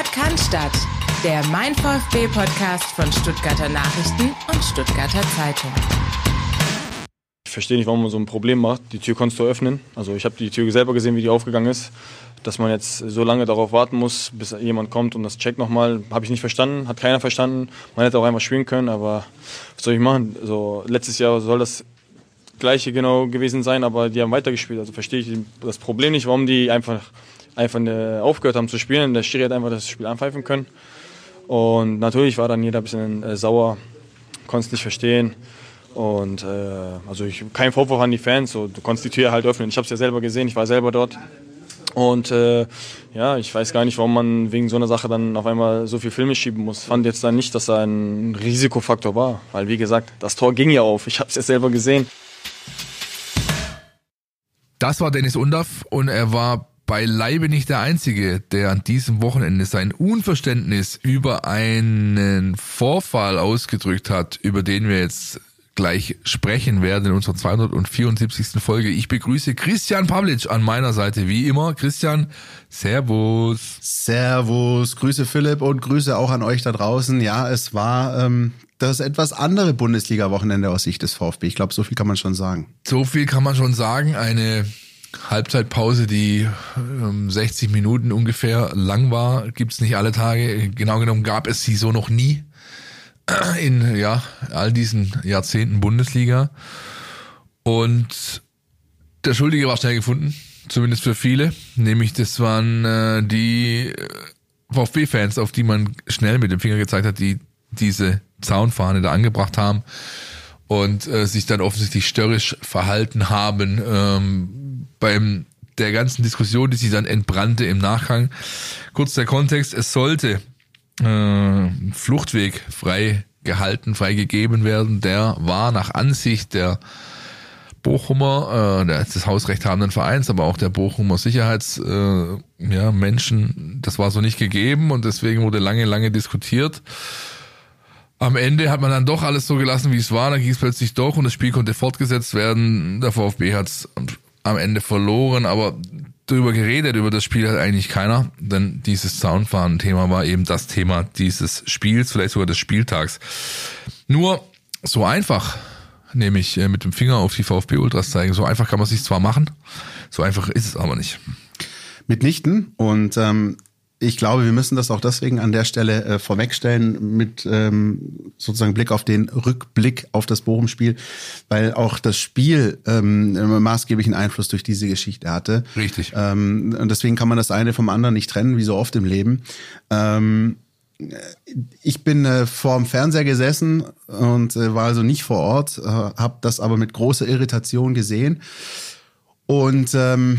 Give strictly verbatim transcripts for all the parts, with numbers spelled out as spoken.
Sport kann Stadt, der Mein VfB-Podcast von Stuttgarter Nachrichten und Stuttgarter Zeitung. Ich verstehe nicht, warum man so ein Problem macht. Die Tür konntest du öffnen. Also ich habe die Tür selber gesehen, wie die aufgegangen ist. Dass man jetzt so lange darauf warten muss, bis jemand kommt und das checkt nochmal, habe ich nicht verstanden, hat keiner verstanden. Man hätte auch einfach spielen können, aber was soll ich machen? Also, letztes Jahr soll das Gleiche genau gewesen sein, aber die haben weitergespielt. Also verstehe ich das Problem nicht, warum die einfach, einfach aufgehört haben zu spielen. Der Schiri hat einfach das Spiel anpfeifen können. Und natürlich war dann jeder ein bisschen äh, sauer, konnte es nicht verstehen. Und äh, also ich, kein Vorwurf an die Fans, so, du konntest die Tür halt öffnen. Ich habe es ja selber gesehen, ich war selber dort. Und äh, ja, ich weiß gar nicht, warum man wegen so einer Sache dann auf einmal so viel Filme schieben muss. Ich fand jetzt dann nicht, dass da ein Risikofaktor war. Weil wie gesagt, das Tor ging ja auf. Ich habe es ja selber gesehen. Das war Dennis Undaff und er war beileibe nicht der Einzige, der an diesem Wochenende sein Unverständnis über einen Vorfall ausgedrückt hat, über den wir jetzt gleich sprechen werden in unserer zweihundertvierundsiebzigsten Folge. Ich begrüße Christian Pavlic an meiner Seite, wie immer. Christian, servus. Servus, Grüße Philipp und Grüße auch an euch da draußen. Ja, es war ähm, das etwas andere Bundesliga-Wochenende aus Sicht des VfB. Ich glaube, so viel kann man schon sagen. So viel kann man schon sagen. Eine Halbzeitpause, die ähm, sechzig Minuten ungefähr lang war, gibt's nicht alle Tage. Genau genommen gab es sie so noch nie in ja all diesen Jahrzehnten Bundesliga. Und der Schuldige war schnell gefunden, zumindest für viele. Nämlich das waren äh, die VfB-Fans, auf die man schnell mit dem Finger gezeigt hat, die diese Zaunfahne da angebracht haben und äh, sich dann offensichtlich störrisch verhalten haben ähm, beim der ganzen Diskussion, die sich dann entbrannte im Nachgang. Kurz der Kontext: Es sollte äh, Fluchtweg frei gehalten, freigegeben werden. Der war nach Ansicht der Bochumer, äh, des hausrechthabenden Vereins, aber auch der Bochumer Sicherheits äh, ja, Menschen, das war so nicht gegeben und deswegen wurde lange, lange diskutiert. Am Ende hat man dann doch alles so gelassen, wie es war. Dann ging es plötzlich doch und das Spiel konnte fortgesetzt werden. Der VfB hat es am Ende verloren, aber darüber geredet, über das Spiel hat eigentlich keiner, denn dieses Zaunfahren-Thema war eben das Thema dieses Spiels, vielleicht sogar des Spieltags. Nur so einfach, nämlich mit dem Finger auf die VfB-Ultras zeigen, so einfach kann man es sich zwar machen, so einfach ist es aber nicht. Mitnichten und ähm, ich glaube, wir müssen das auch deswegen an der Stelle äh, vorwegstellen mit ähm, sozusagen Blick auf den Rückblick auf das Bochum-Spiel, weil auch das Spiel ähm, maßgeblichen Einfluss durch diese Geschichte hatte. Richtig. Ähm, und deswegen kann man das eine vom anderen nicht trennen, wie so oft im Leben. Ähm, ich bin äh, vor dem Fernseher gesessen und äh, war also nicht vor Ort, äh, habe das aber mit großer Irritation gesehen und ähm,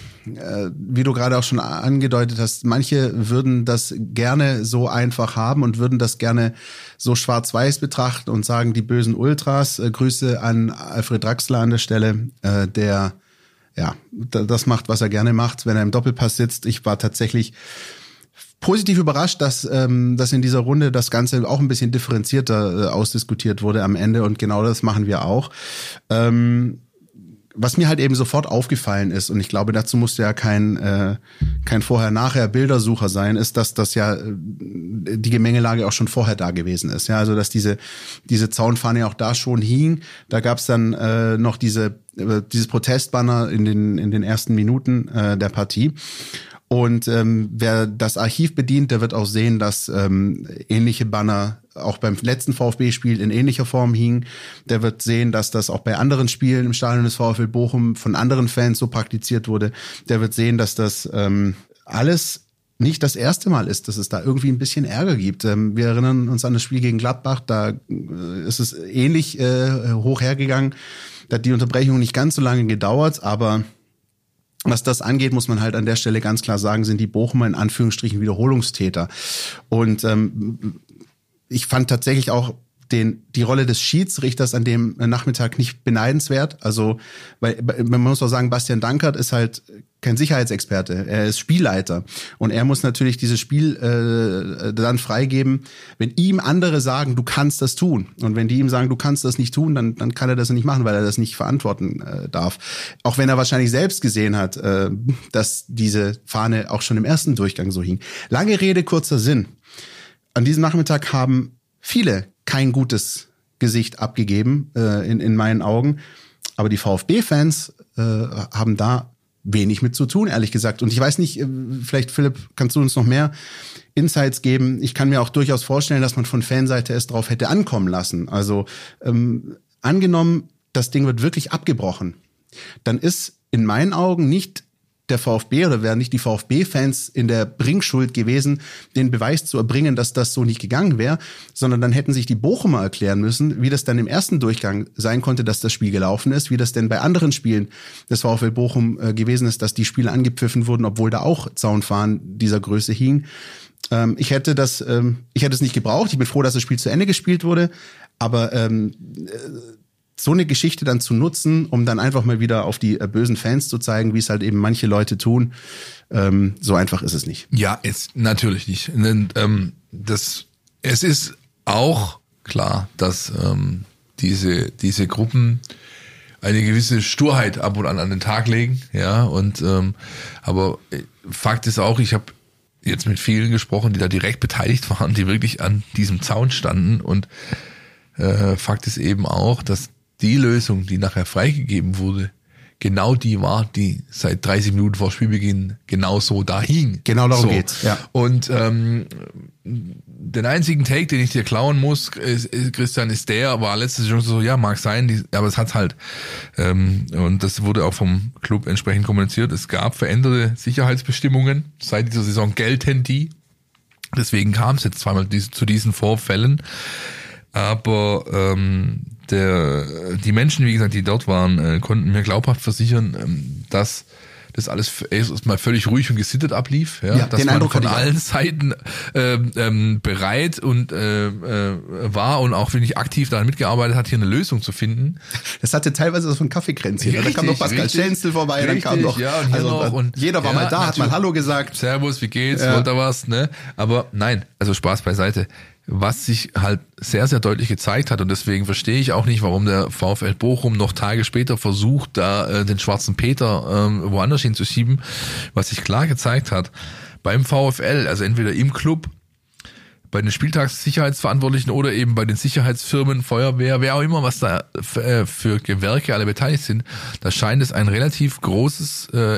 wie du gerade auch schon angedeutet hast, manche würden das gerne so einfach haben und würden das gerne so schwarz-weiß betrachten und sagen, die bösen Ultras. Grüße an Alfred Draxler an der Stelle, der ja das macht, was er gerne macht, wenn er im Doppelpass sitzt. Ich war tatsächlich positiv überrascht, dass, ähm, dass in dieser Runde das Ganze auch ein bisschen differenzierter äh, ausdiskutiert wurde am Ende und genau das machen wir auch. Ähm, Was mir halt eben sofort aufgefallen ist, und ich glaube, dazu musste ja kein äh, kein Vorher-Nachher-Bildersucher sein, ist, dass das ja äh, die Gemengelage auch schon vorher da gewesen ist. Ja, also dass diese diese Zaunfahne auch da schon hing. Da gab's dann äh, noch diese äh, dieses Protestbanner in den in den ersten Minuten äh, der Partie. Und ähm, wer das Archiv bedient, der wird auch sehen, dass ähm, ähnliche Banner auch beim letzten VfB-Spiel in ähnlicher Form hingen. Der wird sehen, dass das auch bei anderen Spielen im Stadion des VfL Bochum von anderen Fans so praktiziert wurde. Der wird sehen, dass das ähm, alles nicht das erste Mal ist, dass es da irgendwie ein bisschen Ärger gibt. Ähm, wir erinnern uns an das Spiel gegen Gladbach, da äh, ist es ähnlich äh, hoch hergegangen. Da hat die Unterbrechung nicht ganz so lange gedauert, aber was das angeht, muss man halt an der Stelle ganz klar sagen, sind die Bochumer in Anführungsstrichen Wiederholungstäter. Und ähm, ich fand tatsächlich auch den die Rolle des Schiedsrichters an dem Nachmittag nicht beneidenswert. Also, weil man muss auch sagen, Bastian Dankert ist halt kein Sicherheitsexperte, er ist Spielleiter und er muss natürlich dieses Spiel äh, dann freigeben, wenn ihm andere sagen, du kannst das tun, und wenn die ihm sagen, du kannst das nicht tun, dann dann kann er das nicht machen, weil er das nicht verantworten äh, darf. Auch wenn er wahrscheinlich selbst gesehen hat, äh, dass diese Fahne auch schon im ersten Durchgang so hing. Lange Rede, kurzer Sinn. An diesem Nachmittag haben viele kein gutes Gesicht abgegeben, äh, in, in meinen Augen. Aber die VfB-Fans äh, haben da wenig mit zu tun, ehrlich gesagt. Und ich weiß nicht, äh, vielleicht, Philipp, kannst du uns noch mehr Insights geben? Ich kann mir auch durchaus vorstellen, dass man von Fanseite es drauf hätte ankommen lassen. Also ähm, angenommen, das Ding wird wirklich abgebrochen, dann ist in meinen Augen nicht der VfB oder wären nicht die VfB-Fans in der Bringschuld gewesen, den Beweis zu erbringen, dass das so nicht gegangen wäre, sondern dann hätten sich die Bochumer erklären müssen, wie das dann im ersten Durchgang sein konnte, dass das Spiel gelaufen ist, wie das denn bei anderen Spielen des VfL Bochum äh, gewesen ist, dass die Spiele angepfiffen wurden, obwohl da auch Zaunfahnen dieser Größe hingen. Ähm, ich hätte das, ähm, ich hätte es nicht gebraucht. Ich bin froh, dass das Spiel zu Ende gespielt wurde, aber ähm, äh, so eine Geschichte dann zu nutzen, um dann einfach mal wieder auf die äh, bösen Fans zu zeigen, wie es halt eben manche Leute tun, ähm, so einfach ist es nicht. Ja, es natürlich nicht. Ähm, das, es ist auch klar, dass ähm, diese diese Gruppen eine gewisse Sturheit ab und an an den Tag legen, ja. Und ähm, aber Fakt ist auch, ich habe jetzt mit vielen gesprochen, die da direkt beteiligt waren, die wirklich an diesem Zaun standen. Und äh, Fakt ist eben auch, dass die Lösung, die nachher freigegeben wurde, genau die war, die seit dreißig Minuten vor Spielbeginn genau so da hing. Genau darum so. geht's, ja. Und ähm, den einzigen Take, den ich dir klauen muss, ist, ist, Christian, ist der, war letzte Saison so, ja, mag sein, die, aber es hat halt, ähm, und das wurde auch vom Club entsprechend kommuniziert, es gab veränderte Sicherheitsbestimmungen, seit dieser Saison gelten die, deswegen kam es jetzt zweimal diese, zu diesen Vorfällen, aber ähm, der, die Menschen, wie gesagt, die dort waren, äh, konnten mir glaubhaft versichern, ähm, dass das alles erstmal völlig ruhig und gesittet ablief, ja, ja dass den man Eindruck von allen Seiten ähm, ähm, bereit und äh, äh, war und auch wirklich aktiv daran mitgearbeitet hat, hier eine Lösung zu finden. Das hatte teilweise so ein Kaffeekränzchen. Ja, da kam noch Pascal Schenzel vorbei, richtig, dann kam noch, ja, und also noch und jeder war ja, mal da, hat mal Hallo gesagt. Servus, wie geht's, ja. wollt ihr was, ne? Aber nein, also Spaß beiseite. Was sich halt sehr, sehr deutlich gezeigt hat, und deswegen verstehe ich auch nicht, warum der VfL Bochum noch Tage später versucht, da äh, den schwarzen Peter ähm, woanders hinzuschieben, was sich klar gezeigt hat, beim VfL, also entweder im Club, bei den Spieltagssicherheitsverantwortlichen oder eben bei den Sicherheitsfirmen, Feuerwehr, wer auch immer, was da äh, für Gewerke alle beteiligt sind, da scheint es ein relativ großes äh,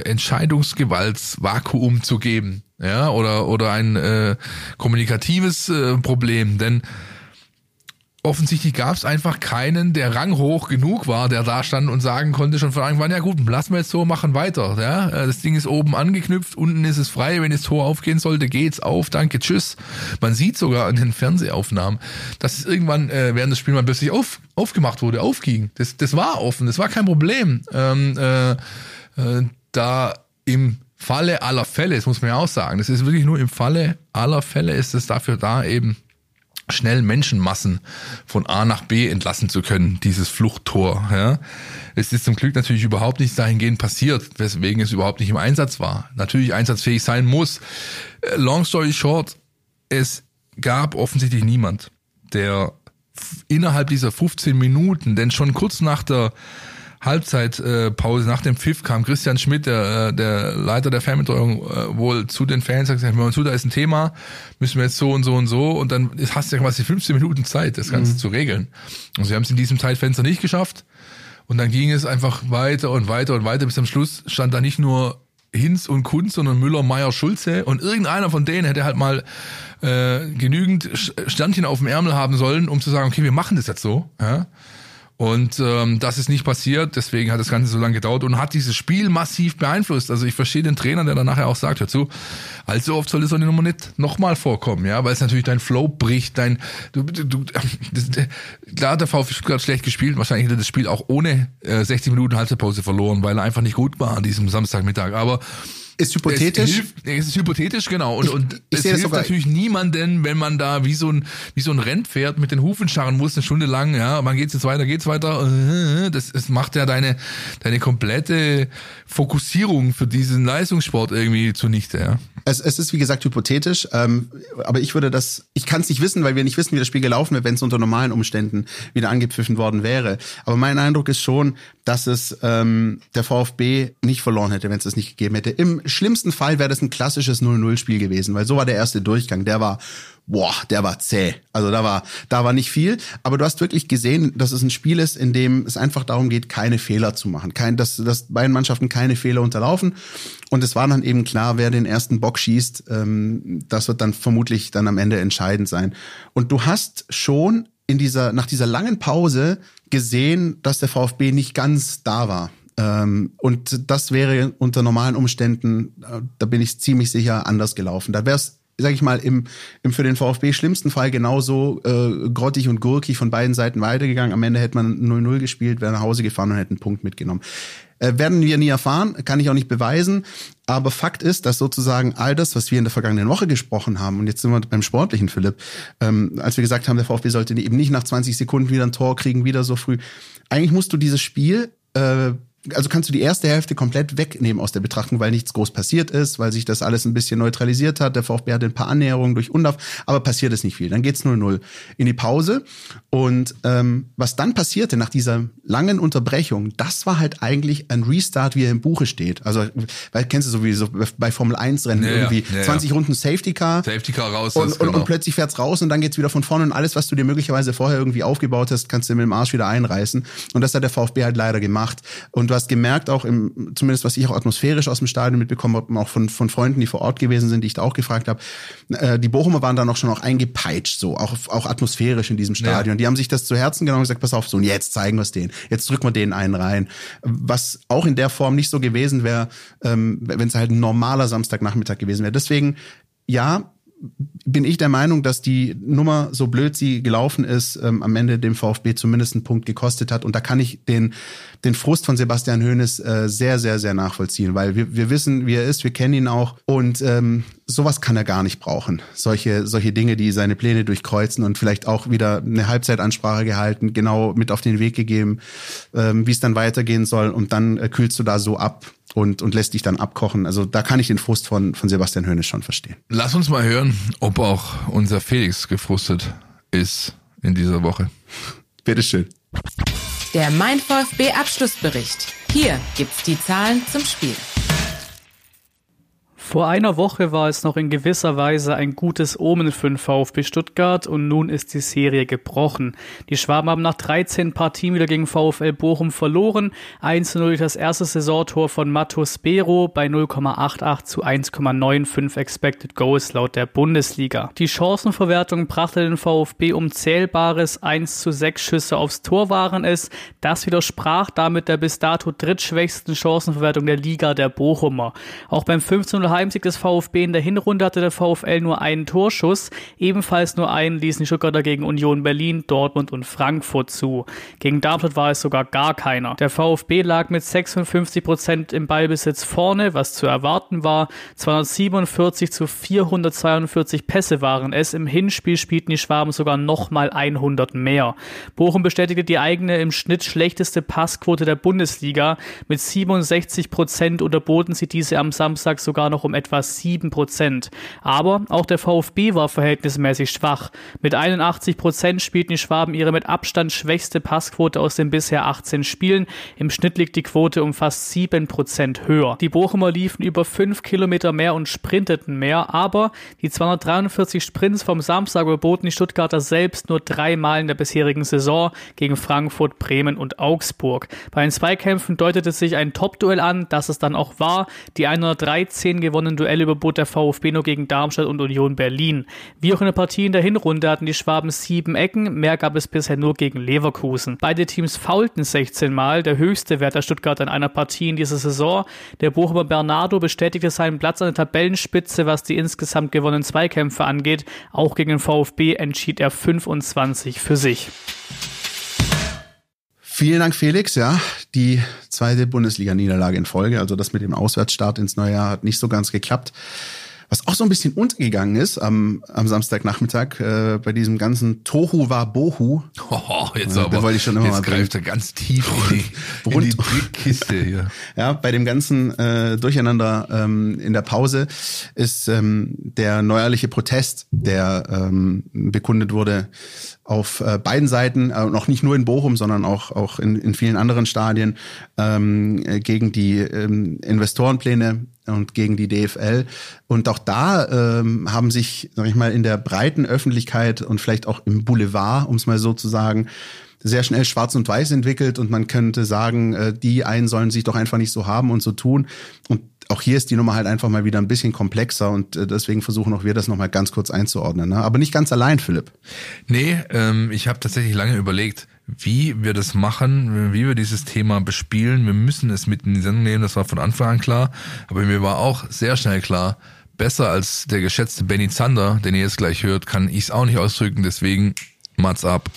Entscheidungsgewaltsvakuum zu geben. Ja, oder oder ein äh, kommunikatives äh, Problem, denn offensichtlich gab es einfach keinen, der ranghoch genug war, der da stand und sagen konnte schon von Anfang an, ja gut, lassen wir jetzt so, machen weiter. Ja, das Ding ist oben angeknüpft, unten ist es frei, wenn das Tor aufgehen sollte, geht's auf, danke, tschüss. Man sieht sogar in den Fernsehaufnahmen, dass es irgendwann äh, während des Spiels mal plötzlich auf, aufgemacht wurde, aufging. Das, das war offen, das war kein Problem. Ähm, äh, äh, da im Falle aller Fälle, das muss man ja auch sagen, das ist wirklich nur im Falle aller Fälle ist es dafür da, eben schnell Menschenmassen von A nach B entlassen zu können, dieses Fluchttor. Ja. Es ist zum Glück natürlich überhaupt nicht dahingehend passiert, weswegen es überhaupt nicht im Einsatz war. Natürlich einsatzfähig sein muss. Long story short, es gab offensichtlich niemand, der innerhalb dieser fünfzehn Minuten, denn schon kurz nach der Halbzeitpause, nach dem Pfiff kam Christian Schmidt, der, der Leiter der Fanbetreuung, wohl zu den Fans und hat gesagt, hör mal zu, da ist ein Thema, müssen wir jetzt so und so und so, und dann hast du ja quasi fünfzehn Minuten Zeit, das Ganze mhm. zu regeln. Und sie haben es in diesem Zeitfenster nicht geschafft, und dann ging es einfach weiter und weiter und weiter, bis am Schluss stand da nicht nur Hinz und Kunz, sondern Müller, Meier, Schulze, und irgendeiner von denen hätte halt mal äh, genügend Sternchen auf dem Ärmel haben sollen, um zu sagen, okay, wir machen das jetzt so, ja. Und ähm, das ist nicht passiert, deswegen hat das Ganze so lange gedauert und hat dieses Spiel massiv beeinflusst. Also ich verstehe den Trainer, der dann nachher auch sagt, hör zu, allzu oft soll das so eine Nummer nicht nochmal vorkommen, ja, weil es natürlich dein Flow bricht, dein, du, du, das, klar hat der VfB Stuttgart schlecht gespielt, wahrscheinlich hätte das Spiel auch ohne äh, sechzig Minuten Halbzeitpause verloren, weil er einfach nicht gut war an diesem Samstagmittag, aber Ist hypothetisch. Es, hilft, es ist hypothetisch, genau. Und, ich, und ich es sehe das hilft sogar natürlich niemanden, wenn man da wie so ein wie so ein Rennpferd mit den Hufen scharren muss, eine Stunde lang, ja, wann geht's jetzt weiter, geht's weiter. Das, das macht ja deine deine komplette Fokussierung für diesen Leistungssport irgendwie zunichte, ja. Es, es ist wie gesagt hypothetisch, ähm, aber ich würde das, ich kann es nicht wissen, weil wir nicht wissen, wie das Spiel gelaufen wäre, wenn es unter normalen Umständen wieder angepfiffen worden wäre. Aber mein Eindruck ist schon, dass es ähm, der VfB nicht verloren hätte, wenn es das nicht gegeben hätte. Im schlimmsten Fall wäre das ein klassisches null null Spiel gewesen, weil so war der erste Durchgang. Der war, boah, der war zäh. Also da war, da war nicht viel. Aber du hast wirklich gesehen, dass es ein Spiel ist, in dem es einfach darum geht, keine Fehler zu machen, kein, dass, dass beiden Mannschaften keine Fehler unterlaufen. Und es war dann eben klar, wer den ersten Bock schießt, ähm, das wird dann vermutlich dann am Ende entscheidend sein. Und du hast schon in dieser, nach dieser langen Pause gesehen, dass der VfB nicht ganz da war. Ähm, und das wäre unter normalen Umständen, äh, da bin ich ziemlich sicher, anders gelaufen. Da wäre es, sag ich mal, im, im für den VfB schlimmsten Fall genauso äh, grottig und gurkig von beiden Seiten weitergegangen. Am Ende hätte man null null gespielt, wäre nach Hause gefahren und hätte einen Punkt mitgenommen. Äh, werden wir nie erfahren, kann ich auch nicht beweisen. Aber Fakt ist, dass sozusagen all das, was wir in der vergangenen Woche gesprochen haben, und jetzt sind wir beim Sportlichen, Philipp, ähm, als wir gesagt haben, der VfB sollte eben nicht nach zwanzig Sekunden wieder ein Tor kriegen, wieder so früh. Eigentlich musst du dieses Spiel, äh, also kannst du die erste Hälfte komplett wegnehmen aus der Betrachtung, weil nichts groß passiert ist, weil sich das alles ein bisschen neutralisiert hat. Der VfB hatte ein paar Annäherungen durch Undaf, aber passiert ist nicht viel. Dann geht's null null in die Pause. Und ähm, was dann passierte nach dieser langen Unterbrechung, das war halt eigentlich ein Restart, wie er im Buche steht. Also, weil kennst du so wie so bei Formel eins Rennen, ja, irgendwie ja, zwanzig ja. Runden Safety Car. Safety Car raus. Und, ist, und, genau. und plötzlich fährt's raus und dann geht's wieder von vorne und alles, was du dir möglicherweise vorher irgendwie aufgebaut hast, kannst du mit dem Arsch wieder einreißen. Und das hat der VfB halt leider gemacht. Und du hast gemerkt, auch im, zumindest was ich auch atmosphärisch aus dem Stadion mitbekommen habe, auch von, von Freunden, die vor Ort gewesen sind, die ich da auch gefragt habe, äh, die Bochumer waren da noch schon auch eingepeitscht, so, auch, auch atmosphärisch in diesem Stadion. Ja. Die haben sich das zu Herzen genommen und gesagt, pass auf, so, und jetzt zeigen wir es denen. Jetzt drücken wir denen einen rein. Was auch in der Form nicht so gewesen wäre, ähm, wenn es halt ein normaler Samstagnachmittag gewesen wäre. Deswegen, ja, bin ich der Meinung, dass die Nummer, so blöd sie gelaufen ist, ähm, am Ende dem VfB zumindest einen Punkt gekostet hat. Und da kann ich den den Frust von Sebastian Hoeneß äh, sehr, sehr, sehr nachvollziehen, weil wir wir wissen, wie er ist, wir kennen ihn auch und ähm, sowas kann er gar nicht brauchen. Solche solche Dinge, die seine Pläne durchkreuzen und vielleicht auch wieder eine Halbzeitansprache gehalten, genau mit auf den Weg gegeben, ähm, wie es dann weitergehen soll und dann äh, kühlst du da so ab. Und, und lässt dich dann abkochen. Also da kann ich den Frust von, von Sebastian Hoeneß schon verstehen. Lass uns mal hören, ob auch unser Felix gefrustet ist in dieser Woche. Bitteschön. Der Mein VfB Abschlussbericht. Hier gibt's die Zahlen zum Spiel. Vor einer Woche war es noch in gewisser Weise ein gutes Omen für den VfB Stuttgart und nun ist die Serie gebrochen. Die Schwaben haben nach dreizehn Partien wieder gegen VfL Bochum verloren. eins zu null durch das erste Saisontor von Matus Bero bei null Komma achtundachtzig zu eins Komma fünfundneunzig Expected Goals laut der Bundesliga. Die Chancenverwertung brachte den VfB um zählbares eins zu sechs Schüsse aufs Tor waren es. Das widersprach damit der bis dato drittschwächsten Chancenverwertung der Liga der Bochumer. Auch beim fünf zu null Heimsieg des VfB in der Hinrunde hatte der VfL nur einen Torschuss. Ebenfalls nur einen ließen die Stuttgarter gegen Union Berlin, Dortmund und Frankfurt zu. Gegen Darmstadt war es sogar gar keiner. Der VfB lag mit sechsundfünfzig Prozent im Ballbesitz vorne, was zu erwarten war. zweihundertsiebenundvierzig zu vierhundertzweiundvierzig Pässe waren es. Im Hinspiel spielten die Schwaben sogar nochmal hundert mehr. Bochum bestätigte die eigene im Schnitt schlechteste Passquote der Bundesliga. Mit siebenundsechzig Prozent unterboten sie diese am Samstag sogar noch um etwa sieben Prozent. Aber auch der VfB war verhältnismäßig schwach. Mit einundachtzig Prozent spielten die Schwaben ihre mit Abstand schwächste Passquote aus den bisher achtzehn Spielen. Im Schnitt liegt die Quote um fast sieben Prozent höher. Die Bochumer liefen über fünf Kilometer mehr und sprinteten mehr, aber die zweihundertdreiundvierzig Sprints vom Samstag überboten die Stuttgarter selbst nur dreimal in der bisherigen Saison gegen Frankfurt, Bremen und Augsburg. Bei den Zweikämpfen deutete sich ein Top-Duell an, das es dann auch war. Die hundertdreizehn gewonnenen Duelle überbot der VfB nur gegen Darmstadt und Union Berlin. Wie auch in der Partie in der Hinrunde hatten die Schwaben sieben Ecken, mehr gab es bisher nur gegen Leverkusen. Beide Teams foulten sechzehn Mal, der höchste Wert der Stuttgarter in einer Partie in dieser Saison. Der Bochumer Bernardo bestätigte seinen Platz an der Tabellenspitze, was die insgesamt gewonnenen Zweikämpfe angeht. Auch gegen den VfB entschied er fünfundzwanzig für sich. Vielen Dank, Felix. Ja, die zweite Bundesliga-Niederlage in Folge. Also das mit dem Auswärtsstart ins neue Jahr hat nicht so ganz geklappt. Was auch so ein bisschen untergegangen ist am, am Samstagnachmittag äh, bei diesem ganzen Tohu wa Bohu. Oh, jetzt ja, aber, wollte ich schon immer jetzt mal greift er ganz tief in die, in die Trickkiste hier. Ja, bei dem ganzen äh, Durcheinander ähm, in der Pause ist ähm, der neuerliche Protest, der ähm, bekundet wurde, auf äh, beiden Seiten, äh, noch nicht nur in Bochum, sondern auch auch in, in vielen anderen Stadien ähm, gegen die ähm, Investorenpläne und gegen die D F L. Und auch da ähm, haben sich, sag ich mal, in der breiten Öffentlichkeit und vielleicht auch im Boulevard, um es mal so zu sagen, sehr schnell Schwarz und Weiß entwickelt. Und man könnte sagen, äh, die einen sollen sich doch einfach nicht so haben und so tun. Und auch hier ist die Nummer halt einfach mal wieder ein bisschen komplexer und deswegen versuchen auch wir das nochmal ganz kurz einzuordnen. Ne? Aber nicht ganz allein, Philipp. Nee, ähm, ich habe tatsächlich lange überlegt, wie wir das machen, wie wir dieses Thema bespielen. Wir müssen es mit in die Sendung nehmen, das war von Anfang an klar. Aber mir war auch sehr schnell klar, besser als der geschätzte Benny Zander, den ihr jetzt gleich hört, kann ich es auch nicht ausdrücken. Deswegen Mats ab.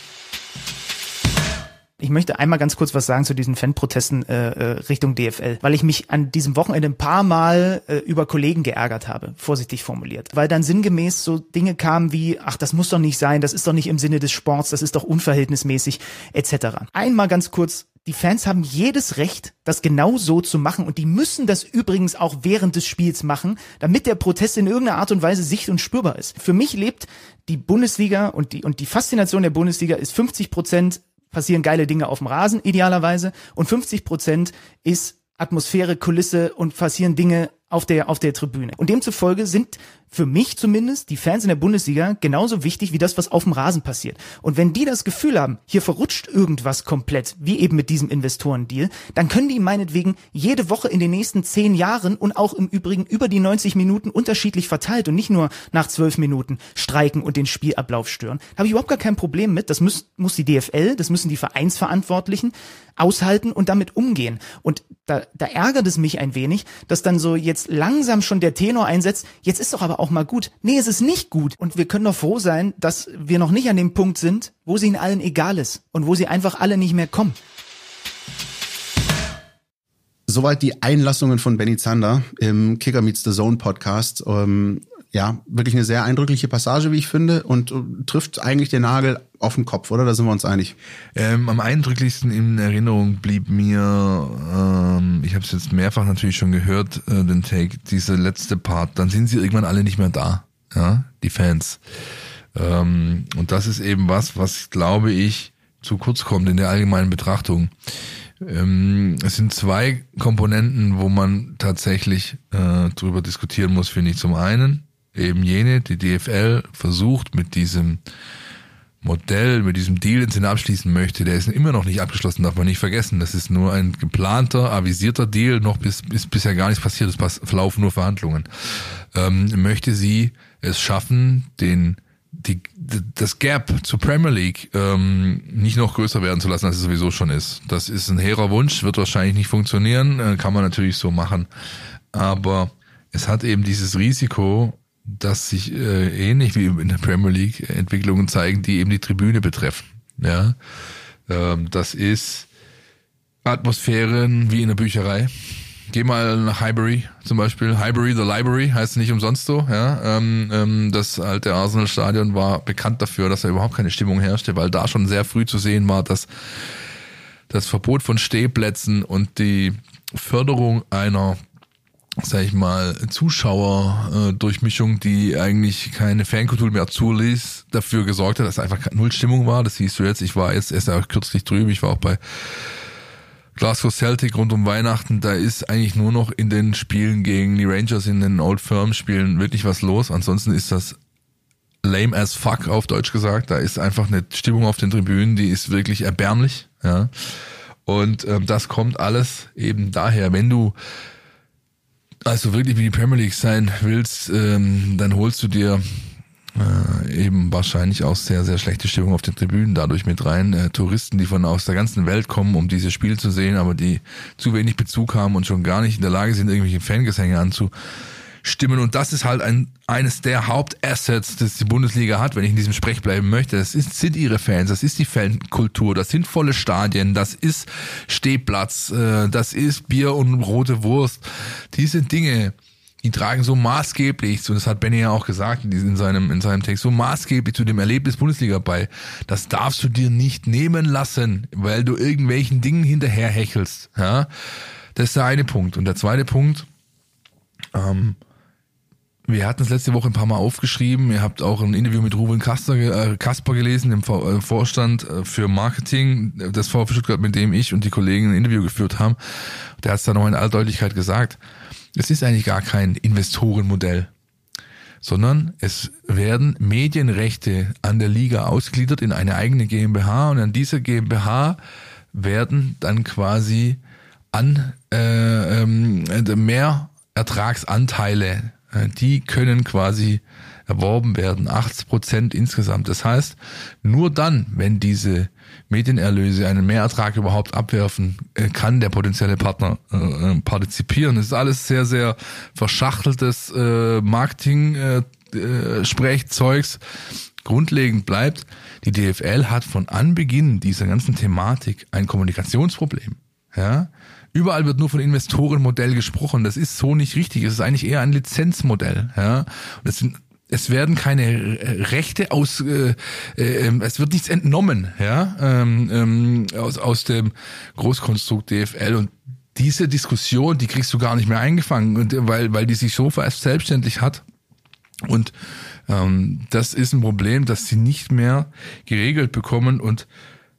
Ich möchte einmal ganz kurz was sagen zu diesen Fanprotesten äh, Richtung D F L, weil ich mich an diesem Wochenende ein paar Mal äh, über Kollegen geärgert habe, vorsichtig formuliert. Weil dann sinngemäß so Dinge kamen wie, ach, das muss doch nicht sein, das ist doch nicht im Sinne des Sports, das ist doch unverhältnismäßig, et cetera. Einmal ganz kurz, die Fans haben jedes Recht, das genau so zu machen und die müssen das übrigens auch während des Spiels machen, damit der Protest in irgendeiner Art und Weise sicht- und spürbar ist. Für mich lebt die Bundesliga und die, und die Faszination der Bundesliga ist fünfzig Prozent passieren geile Dinge auf dem Rasen, idealerweise, und fünfzig Prozent ist Atmosphäre, Kulisse und passieren Dinge auf der, auf der Tribüne. Und demzufolge sind für mich zumindest die Fans in der Bundesliga genauso wichtig wie das, was auf dem Rasen passiert. Und wenn die das Gefühl haben, hier verrutscht irgendwas komplett, wie eben mit diesem Investorendeal, dann können die meinetwegen jede Woche in den nächsten zehn Jahren und auch im Übrigen über die neunzig Minuten unterschiedlich verteilt und nicht nur nach zwölf Minuten streiken und den Spielablauf stören. Da habe ich überhaupt gar kein Problem mit. Das muss, muss die D F L, das müssen die Vereinsverantwortlichen aushalten und damit umgehen. Und da, da ärgert es mich ein wenig, dass dann so jetzt langsam schon der Tenor einsetzt, jetzt ist doch aber auch mal gut. Nee, es ist nicht gut. Und wir können doch froh sein, dass wir noch nicht an dem Punkt sind, wo sie ihnen allen egal ist und wo sie einfach alle nicht mehr kommen. Soweit die Einlassungen von Benny Zander im Kicker Meets the Zone Podcast. Ähm, ja, wirklich eine sehr eindrückliche Passage, wie ich finde, und äh, trifft eigentlich den Nagel auf den Kopf, oder? Da sind wir uns einig. Ähm, am eindrücklichsten in Erinnerung blieb mir, ähm, ich habe es jetzt mehrfach natürlich schon gehört, äh, den Take, dieser letzte Part, dann sind sie irgendwann alle nicht mehr da, ja, die Fans. Ähm, und das ist eben was, was, glaube ich, zu kurz kommt in der allgemeinen Betrachtung. Ähm, es sind zwei Komponenten, wo man tatsächlich äh, drüber diskutieren muss, finde ich. Zum einen eben jene, die D F L versucht mit diesem Modell, mit diesem Deal, den sie abschließen möchte, der ist immer noch nicht abgeschlossen, darf man nicht vergessen. Das ist nur ein geplanter, avisierter Deal, noch bis, ist bisher gar nichts passiert, es pass, verlaufen nur Verhandlungen. Ähm, möchte sie es schaffen, den die das Gap zur Premier League ähm, nicht noch größer werden zu lassen, als es sowieso schon ist. Das ist ein hehrer Wunsch, wird wahrscheinlich nicht funktionieren, äh, kann man natürlich so machen. Aber es hat eben dieses Risiko, dass sich äh, ähnlich wie in der Premier League Entwicklungen zeigen, die eben die Tribüne betreffen. Ja, ähm, das ist Atmosphären wie in der Bücherei. Geh mal nach Highbury zum Beispiel. Highbury, the Library, heißt nicht umsonst so. Ja, ähm, ähm, das alte Arsenal-Stadion war bekannt dafür, dass da überhaupt keine Stimmung herrschte, weil da schon sehr früh zu sehen war, dass das Verbot von Stehplätzen und die Förderung einer, sag ich mal, Zuschauerdurchmischung, die eigentlich keine Fankultur mehr zuließ, dafür gesorgt hat, dass einfach null Stimmung war. Das siehst du jetzt. Ich war jetzt erst auch kürzlich drüben. Ich war auch bei Glasgow Celtic rund um Weihnachten. Da ist eigentlich nur noch in den Spielen gegen die Rangers in den Old Firm Spielen wirklich was los. Ansonsten ist das lame as fuck, auf Deutsch gesagt. Da ist einfach eine Stimmung auf den Tribünen, die ist wirklich erbärmlich. Ja. Und ähm, das kommt alles eben daher, wenn du also wirklich wie die Premier League sein willst, ähm, dann holst du dir äh, eben wahrscheinlich auch sehr, sehr schlechte Stimmung auf den Tribünen dadurch mit rein. Äh, Touristen, die von aus der ganzen Welt kommen, um dieses Spiel zu sehen, aber die zu wenig Bezug haben und schon gar nicht in der Lage sind, irgendwelche Fangesänge anzustimmen. stimmen. Und das ist halt ein, eines der Hauptassets, das die Bundesliga hat, wenn ich in diesem Sprech bleiben möchte. Das ist, sind ihre Fans, das ist die Fankultur, das sind volle Stadien, das ist Stehplatz, das ist Bier und rote Wurst. Diese Dinge, die tragen so maßgeblich, und das hat Benny ja auch gesagt in seinem, in seinem Text, so maßgeblich zu dem Erlebnis Bundesliga bei. Das darfst du dir nicht nehmen lassen, weil du irgendwelchen Dingen hinterherhechelst. Ja? Das ist der eine Punkt. Und der zweite Punkt, ähm, wir hatten es letzte Woche ein paar Mal aufgeschrieben. Ihr habt auch ein Interview mit Ruben Kasper, äh, Kasper gelesen, dem v- Vorstand für Marketing des VfB Stuttgart, mit dem ich und die Kollegen ein Interview geführt haben. Der hat es da noch in aller Deutlichkeit gesagt. Es ist eigentlich gar kein Investorenmodell, sondern es werden Medienrechte an der Liga ausgegliedert in eine eigene GmbH, und an dieser GmbH werden dann quasi an äh, ähm, mehr Ertragsanteile, die können quasi erworben werden, achtzig Prozent insgesamt. Das heißt, nur dann, wenn diese Medienerlöse einen Mehrertrag überhaupt abwerfen, kann der potenzielle Partner äh, partizipieren. Das ist alles sehr, sehr verschachteltes äh, Marketing-Sprechzeugs. Äh, Grundlegend bleibt, die D F L hat von Anbeginn dieser ganzen Thematik ein Kommunikationsproblem. Ja? Überall wird nur von Investorenmodell gesprochen. Das ist so nicht richtig. Es ist eigentlich eher ein Lizenzmodell. Ja? Und es sind Es werden keine Rechte aus, äh, äh, es wird nichts entnommen, ja, ähm, ähm, aus, aus dem Großkonstrukt D F L, und diese Diskussion, die kriegst du gar nicht mehr eingefangen, und, weil, weil die sich so fast selbstständig hat, und ähm, das ist ein Problem, das sie nicht mehr geregelt bekommen. Und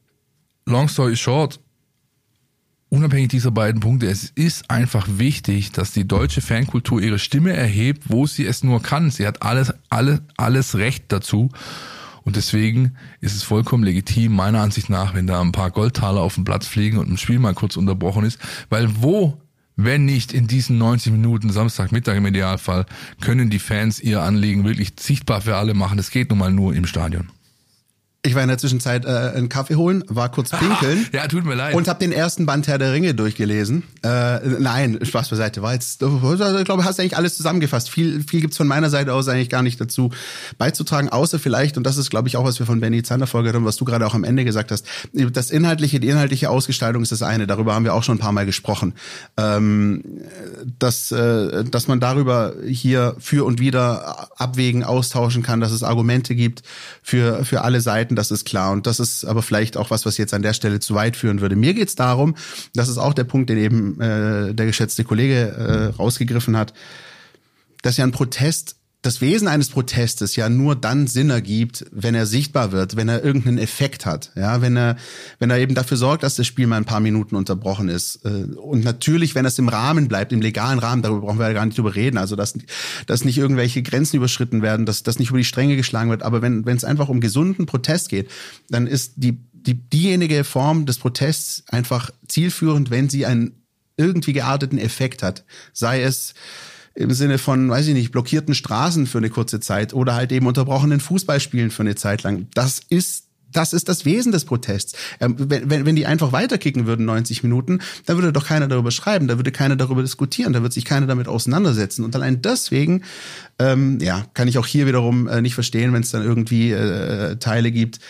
long story short, unabhängig dieser beiden Punkte, es ist einfach wichtig, dass die deutsche Fankultur ihre Stimme erhebt, wo sie es nur kann. Sie hat alles, alles, alles Recht dazu. Und deswegen ist es vollkommen legitim, meiner Ansicht nach, wenn da ein paar Goldtaler auf den Platz fliegen und ein Spiel mal kurz unterbrochen ist. Weil wo, wenn nicht in diesen neunzig Minuten Samstagmittag im Idealfall, können die Fans ihr Anliegen wirklich sichtbar für alle machen. Das geht nun mal nur im Stadion. Ich war in der Zwischenzeit äh, einen Kaffee holen, war kurz pinkeln. Ja, tut mir leid. Und habe den ersten Band Herr der Ringe durchgelesen. Äh, nein, Spaß beiseite. War jetzt, ich glaube, hast eigentlich alles zusammengefasst. Viel, viel gibt's von meiner Seite aus eigentlich gar nicht dazu beizutragen, außer vielleicht, und das ist, glaube ich, auch, was wir von Benny Zander vorgehört haben, was du gerade auch am Ende gesagt hast. Das inhaltliche, die inhaltliche Ausgestaltung ist das eine. Darüber haben wir auch schon ein paar Mal gesprochen. Ähm, dass, äh, dass man darüber hier für und wieder abwägen, austauschen kann, dass es Argumente gibt für, für alle Seiten. Das ist klar, und das ist aber vielleicht auch was, was jetzt an der Stelle zu weit führen würde. Mir geht's darum, das ist auch der Punkt, den eben äh, der geschätzte Kollege äh, rausgegriffen hat, dass ja ein Protest, das Wesen eines Protestes ja nur dann Sinn ergibt, wenn er sichtbar wird, wenn er irgendeinen Effekt hat, ja, wenn er, wenn er eben dafür sorgt, dass das Spiel mal ein paar Minuten unterbrochen ist. Und natürlich, wenn es im Rahmen bleibt, im legalen Rahmen, darüber brauchen wir ja gar nicht drüber reden, also dass, dass nicht irgendwelche Grenzen überschritten werden, dass, dass nicht über die Stränge geschlagen wird, aber wenn, wenn es einfach um gesunden Protest geht, dann ist die, die, diejenige Form des Protests einfach zielführend, wenn sie einen irgendwie gearteten Effekt hat. Sei es im Sinne von, weiß ich nicht, blockierten Straßen für eine kurze Zeit oder halt eben unterbrochenen Fußballspielen für eine Zeit lang. Das ist Das ist das Wesen des Protests. Ähm, wenn, wenn die einfach weiterkicken würden, neunzig Minuten, dann würde doch keiner darüber schreiben, da würde keiner darüber diskutieren, da wird sich keiner damit auseinandersetzen. Und allein deswegen, ähm, ja, kann ich auch hier wiederum äh, nicht verstehen, wenn es dann irgendwie äh, Teile gibt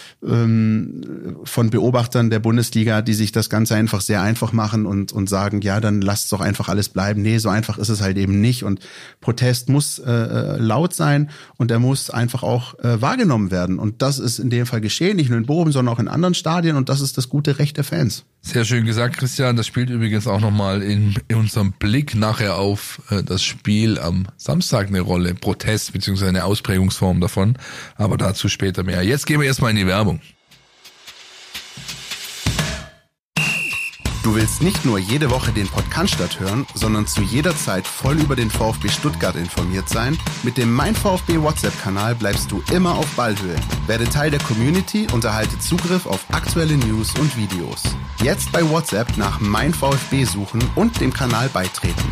ähm, von Beobachtern der Bundesliga, die sich das Ganze einfach sehr einfach machen und und sagen, ja, dann lasst doch einfach alles bleiben. Nee, so einfach ist es halt eben nicht. Und Protest muss äh, laut sein, und er muss einfach auch äh, wahrgenommen werden. Und das ist in dem Fall geschehen, nicht nur in Bochum, sondern auch in anderen Stadien. Und das ist das gute Recht der Fans. Sehr schön gesagt, Christian. Das spielt übrigens auch nochmal in, in unserem Blick nachher auf äh, das Spiel am Samstag eine Rolle. Protest beziehungsweise eine Ausprägungsform davon. Aber dazu später mehr. Jetzt gehen wir erstmal in die Werbung. Du willst nicht nur jede Woche den Podcast hören, sondern zu jeder Zeit voll über den VfB Stuttgart informiert sein? Mit dem Mein VfB WhatsApp-Kanal bleibst du immer auf Ballhöhe. Werde Teil der Community und erhalte Zugriff auf aktuelle News und Videos. Jetzt bei WhatsApp nach Mein VfB suchen und dem Kanal beitreten.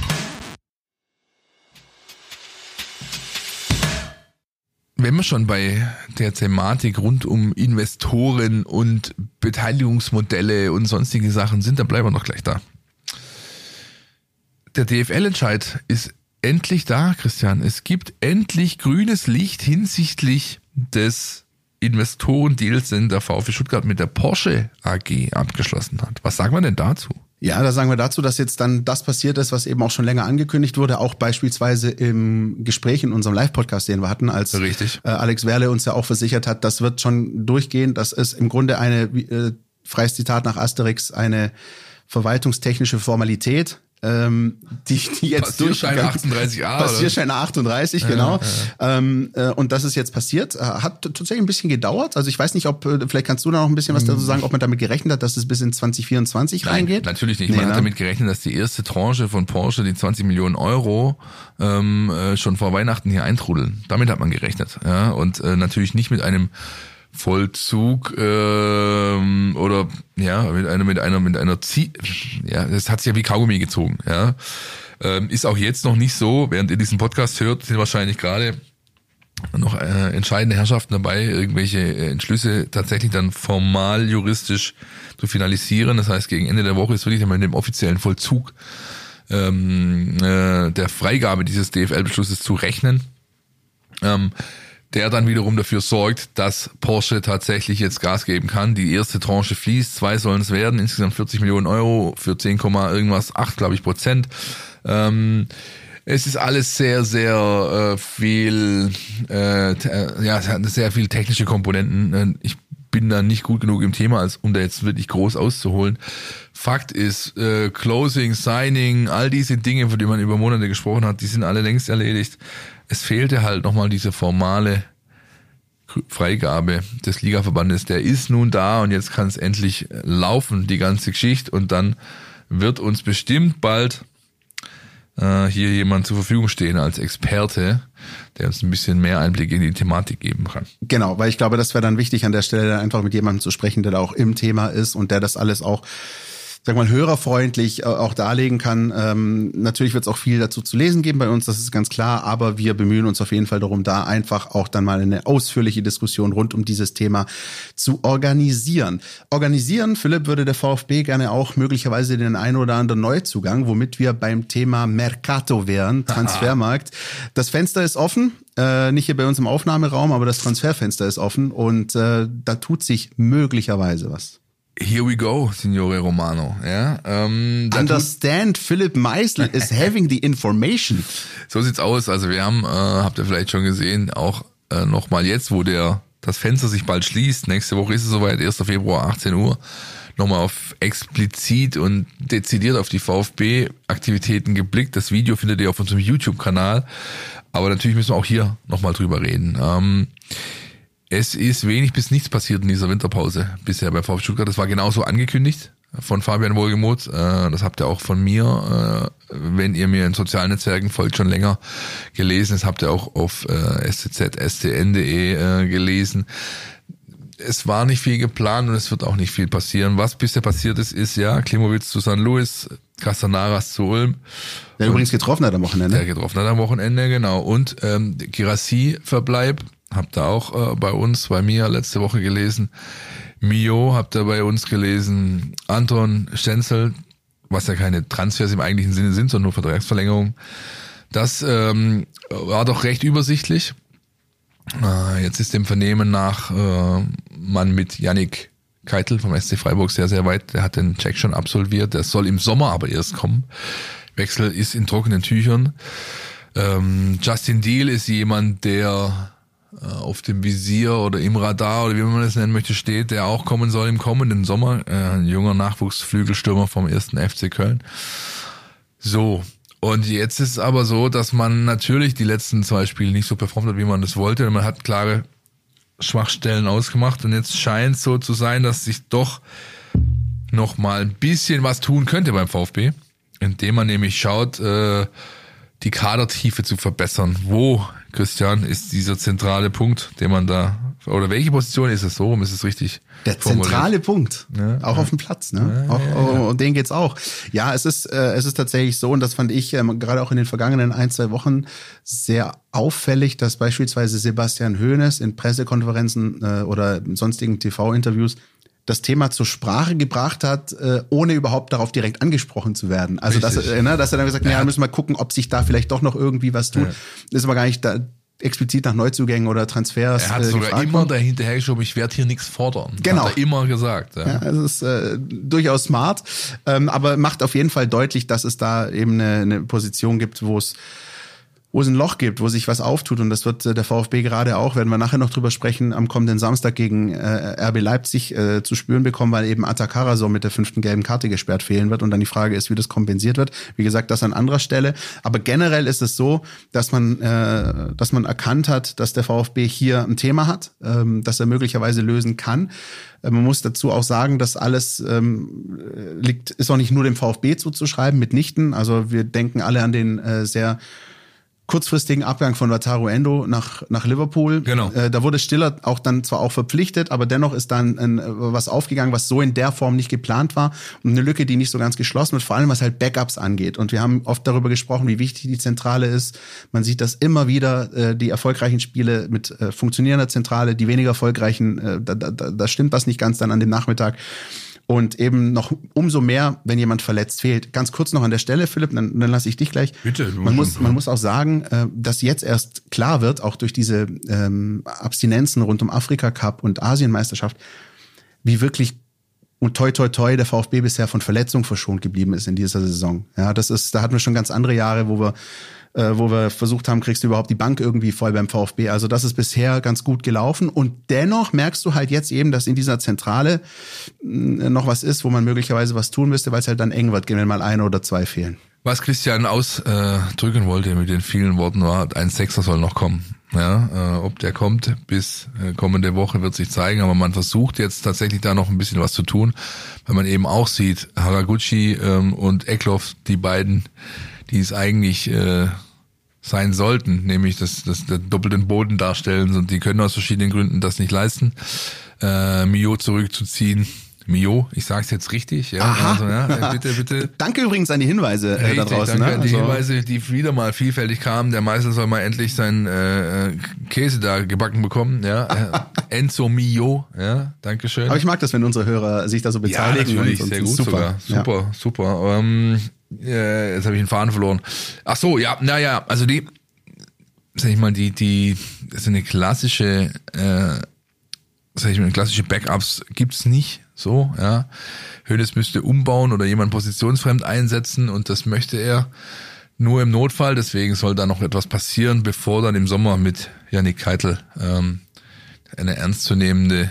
Wenn wir schon bei der Thematik rund um Investoren und Beteiligungsmodelle und sonstige Sachen sind, dann bleiben wir noch gleich da. Der D F L-Entscheid ist endlich da, Christian. Es gibt endlich grünes Licht hinsichtlich des Investorendeals, den der VfB Stuttgart mit der Porsche A G abgeschlossen hat. Was sagen wir denn dazu? Ja, da sagen wir dazu, dass jetzt dann das passiert ist, was eben auch schon länger angekündigt wurde, auch beispielsweise im Gespräch in unserem Live-Podcast, den wir hatten, als Richtig. Äh, Alex Werle uns ja auch versichert hat, das wird schon durchgehen, das ist im Grunde eine, äh, freies Zitat nach Asterix, eine verwaltungstechnische Formalität, ähm, die, die jetzt Passierschein achtunddreißig a. Passierschein achtunddreißig, ja, genau. Ja. Ähm, äh, und das ist jetzt passiert. Äh, hat tatsächlich ein bisschen gedauert. Also ich weiß nicht, ob, äh, vielleicht kannst du da noch ein bisschen was dazu sagen, ob man damit gerechnet hat, dass es bis in zwanzig vierundzwanzig Nein, reingeht? Natürlich nicht. Nee, Man ne? hat damit gerechnet, dass die erste Tranche von Porsche, die zwanzig Millionen Euro, ähm, äh, schon vor Weihnachten hier eintrudeln. Damit hat man gerechnet. Ja? Und äh, natürlich nicht mit einem Vollzug ähm, oder ja mit einer mit einer mit einer Zie ja das hat sich ja wie Kaugummi gezogen, ja ähm, ist auch jetzt noch nicht so, während ihr diesen Podcast hört, sind wahrscheinlich gerade noch äh, entscheidende Herrschaften dabei, irgendwelche äh, Entschlüsse tatsächlich dann formal juristisch zu finalisieren. Das heißt, gegen Ende der Woche ist wirklich einmal mit dem offiziellen Vollzug ähm, äh, der Freigabe dieses D F L-Beschlusses zu rechnen. Ähm, der dann wiederum dafür sorgt, dass Porsche tatsächlich jetzt Gas geben kann. Die erste Tranche fließt, zwei sollen es werden, insgesamt vierzig Millionen Euro für zehn, irgendwas, acht, glaube ich, Prozent. Ähm, es ist alles sehr, sehr äh, viel, äh, t- ja, es hat sehr viel technische Komponenten. Ich bin da nicht gut genug im Thema, als um da jetzt wirklich groß auszuholen. Fakt ist, äh, Closing, Signing, all diese Dinge, von denen man über Monate gesprochen hat, die sind alle längst erledigt. Es fehlte halt nochmal diese formale Freigabe des Ligaverbandes. Der ist nun da und jetzt kann es endlich laufen, die ganze Geschichte. Und dann wird uns bestimmt bald äh, hier jemand zur Verfügung stehen als Experte, der uns ein bisschen mehr Einblick in die Thematik geben kann. Genau, weil ich glaube, das wäre dann wichtig an der Stelle, einfach mit jemandem zu sprechen, der da auch im Thema ist und der das alles auch, sag mal, hörerfreundlich auch darlegen kann. Ähm, natürlich wird es auch viel dazu zu lesen geben bei uns, das ist ganz klar, aber wir bemühen uns auf jeden Fall darum, da einfach auch dann mal eine ausführliche Diskussion rund um dieses Thema zu organisieren. Organisieren, Philipp, würde der VfB gerne auch möglicherweise den ein oder anderen Neuzugang, womit wir beim Thema Mercato wären, Transfermarkt. Das Fenster ist offen. Äh, nicht hier bei uns im Aufnahmeraum, aber das Transferfenster ist offen und äh, da tut sich möglicherweise was. Here we go, Signore Romano. Ja, ähm, Understand, Philipp Meisel is having the information. So sieht's aus. Also wir haben, äh, habt ihr vielleicht schon gesehen, auch äh, nochmal jetzt, wo der das Fenster sich bald schließt. Nächste Woche ist es soweit, erster Februar, achtzehn Uhr. Nochmal auf explizit und dezidiert auf die VfB-Aktivitäten geblickt. Das Video findet ihr auf unserem YouTube-Kanal. Aber natürlich müssen wir auch hier nochmal drüber reden. Ähm, Es ist wenig bis nichts passiert in dieser Winterpause bisher bei VfB Stuttgart. Das war genauso angekündigt von Fabian Wohlgemuth. Das habt ihr auch von mir, wenn ihr mir in sozialen Netzwerken folgt, schon länger gelesen. Das habt ihr auch auf s c z s t n punkt d e gelesen. Es war nicht viel geplant und es wird auch nicht viel passieren. Was bisher passiert ist, ist ja Klimowitz zu Sankt Louis, Castanaras zu Ulm. Der übrigens getroffen hat am Wochenende. Der getroffen hat am Wochenende, genau. Und ähm, Girassi-Verbleib. Habt ihr auch äh, bei uns, bei mir letzte Woche gelesen. Mio habt ihr bei uns gelesen. Anton Stenzel, was ja keine Transfers im eigentlichen Sinne sind, sondern nur Vertragsverlängerungen. Das ähm, war doch recht übersichtlich. Äh, jetzt ist dem Vernehmen nach äh, man mit Yannick Keitel vom S C Freiburg sehr, sehr weit. Der hat den Check schon absolviert. Der soll im Sommer aber erst kommen. Wechsel ist in trockenen Tüchern. Ähm, Justin Deal ist jemand, der auf dem Visier oder im Radar oder wie man das nennen möchte, steht, der auch kommen soll im kommenden Sommer. Ein junger Nachwuchsflügelstürmer vom ersten F C Köln. So, und jetzt ist es aber so, dass man natürlich die letzten zwei Spiele nicht so performt hat, wie man das wollte. Man hat klare Schwachstellen ausgemacht und jetzt scheint es so zu sein, dass sich doch noch mal ein bisschen was tun könnte beim VfB, indem man nämlich schaut, äh, die Kadertiefe zu verbessern. Wo, Christian, ist dieser zentrale Punkt, den man da, oder welche Position ist es so, um ist es richtig Der formuliert? zentrale Punkt, Ja, auch ja. auf dem Platz, ne? Ja, auch, ja, ja. oh, um den geht's auch. Ja, es ist, äh, es ist tatsächlich so, und das fand ich ähm, gerade auch in den vergangenen ein, zwei Wochen sehr auffällig, dass beispielsweise Sebastian Hoeneß in Pressekonferenzen äh, oder in sonstigen T V-Interviews das Thema zur Sprache gebracht hat, äh, ohne überhaupt darauf direkt angesprochen zu werden. Also dass, äh, ne, dass er dann gesagt hat, ja, müssen wir gucken, ob sich da vielleicht doch noch irgendwie was tut. Ja. Das ist aber gar nicht da explizit nach Neuzugängen oder Transfers. Er hat äh, sogar immer worden. dahinterher geschoben, ich werde hier nichts fordern. Genau. Hat er immer gesagt. Ja, ja das ist äh, durchaus smart, ähm, aber macht auf jeden Fall deutlich, dass es da eben eine, eine Position gibt, wo es wo es ein Loch gibt, wo sich was auftut, und das wird äh, der VfB gerade auch, werden wir nachher noch drüber sprechen, am kommenden Samstag gegen äh, R B Leipzig äh, zu spüren bekommen, weil eben Atakara so mit der fünften gelben Karte gesperrt fehlen wird, und dann die Frage ist, wie das kompensiert wird. Wie gesagt, das an anderer Stelle. Aber generell ist es so, dass man äh, dass man erkannt hat, dass der VfB hier ein Thema hat, ähm, das er möglicherweise lösen kann. Äh, man muss dazu auch sagen, dass alles ähm, liegt, ist auch nicht nur dem VfB zuzuschreiben, mitnichten. Also wir denken alle an den äh, sehr kurzfristigen Abgang von Wataru Endo nach nach Liverpool. Genau. Äh, da wurde Stiller auch dann zwar auch verpflichtet, aber dennoch ist dann ein, was aufgegangen, was so in der Form nicht geplant war, und eine Lücke, die nicht so ganz geschlossen wird, vor allem was halt Backups angeht. Und wir haben oft darüber gesprochen, wie wichtig die Zentrale ist. Man sieht das immer wieder, äh, die erfolgreichen Spiele mit äh, funktionierender Zentrale, die weniger erfolgreichen, äh, da, da, da stimmt was nicht ganz dann an dem Nachmittag. Und eben noch umso mehr, wenn jemand verletzt fehlt. Ganz kurz noch an der Stelle, Philipp, dann, dann lasse ich dich gleich. Bitte. Man muss, man muss auch sagen, dass jetzt erst klar wird, auch durch diese ähm, Abstinenzen rund um Afrika Cup und Asienmeisterschaft, wie wirklich und toi toi toi der VfB bisher von Verletzungen verschont geblieben ist in dieser Saison. Ja, das ist, da hatten wir schon ganz andere Jahre, wo wir äh, wo wir versucht haben, kriegst du überhaupt die Bank irgendwie voll beim VfB. Also das ist bisher ganz gut gelaufen, und dennoch merkst du halt jetzt eben, dass in dieser Zentrale äh, noch was ist, wo man möglicherweise was tun müsste, weil es halt dann eng wird, wenn mal eine oder zwei fehlen. Was Christian ausdrücken äh, wollte mit den vielen Worten war, ein Sechser soll noch kommen. Ja, äh, ob der kommt bis äh, kommende Woche wird sich zeigen, aber man versucht jetzt tatsächlich da noch ein bisschen was zu tun, weil man eben auch sieht, Haraguchi ähm, und Eklof, die beiden, die es eigentlich äh, sein sollten, nämlich das, das, das doppelten Boden darstellen, und die können aus verschiedenen Gründen das nicht leisten, äh, Mio zurückzuziehen. Mio, ich sag's jetzt richtig, ja. Aha. Also, ja, bitte, bitte. Danke übrigens an die Hinweise äh, da draußen. Danke ne? an die also. Hinweise, die wieder mal vielfältig kamen. Der Meißel soll mal endlich seinen äh, Käse da gebacken bekommen, ja. Enzo Mio, ja, Dankeschön. Aber ich mag das, wenn unsere Hörer sich da so beteiligen. Ja, natürlich, und, und sehr gut super. sogar. Super, ja. super. Ähm, äh, jetzt habe ich den Faden verloren. Ach so, ja, naja, also die, sag ich mal, die, die, das ist eine klassische, äh, sag ich mal, klassische Backups gibt's nicht. So, ja. Hoeneß müsste umbauen oder jemand positionsfremd einsetzen, und das möchte er nur im Notfall. Deswegen soll da noch etwas passieren, bevor dann im Sommer mit Yannick Keitel ähm, eine ernstzunehmende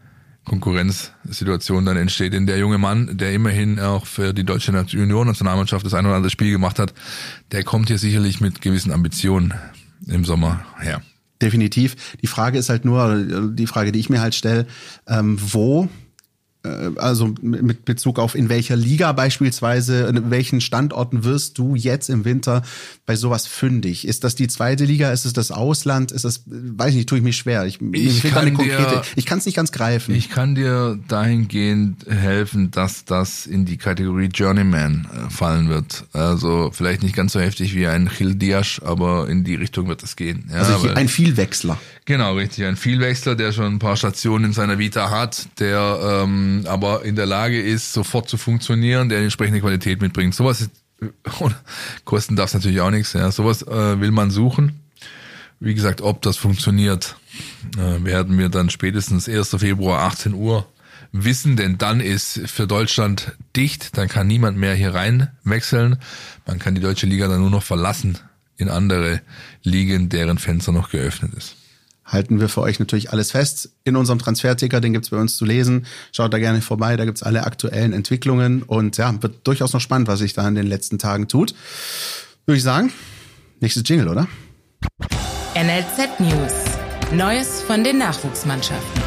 Konkurrenzsituation dann entsteht. Denn der junge Mann, der immerhin auch für die deutsche Junioren-Nationalmannschaft das ein oder andere Spiel gemacht hat, der kommt hier sicherlich mit gewissen Ambitionen im Sommer her. Definitiv. Die Frage ist halt nur, die Frage, die ich mir halt stelle, ähm, wo, äh, also mit Bezug auf in welcher Liga beispielsweise, in welchen Standorten wirst du jetzt im Winter bei sowas fündig? Ist das die zweite Liga? Ist es das Ausland? Ist das, weiß ich nicht, tue ich mich schwer. Ich, ich kann eine konkrete, dir, ich kann es nicht ganz greifen. Ich kann dir dahingehend helfen, dass das in die Kategorie Journeyman äh, fallen wird. Also vielleicht nicht ganz so heftig wie ein Gil Dias, aber in die Richtung wird es gehen. Ja, also ein Vielwechsler. Genau, richtig. Ein Vielwechsler, der schon ein paar Stationen in seiner Vita hat, der ähm, aber in der Lage ist, sofort zu funktionieren, der eine entsprechende Qualität mitbringt. Sowas ist, kosten darf es natürlich auch nichts. Ja. Sowas äh, will man suchen. Wie gesagt, ob das funktioniert, äh, werden wir dann spätestens ersten Februar achtzehn Uhr wissen, denn dann ist für Deutschland dicht, dann kann niemand mehr hier rein wechseln. Man kann die deutsche Liga dann nur noch verlassen in andere Ligen, deren Fenster noch geöffnet ist. Halten wir für euch natürlich alles fest in unserem Transferticker, den gibt's bei uns zu lesen. Schaut da gerne vorbei, da gibt's alle aktuellen Entwicklungen, und ja, wird durchaus noch spannend, was sich da in den letzten Tagen tut. Würde ich sagen, nächstes Jingle, oder? N L Z News. Neues von den Nachwuchsmannschaften.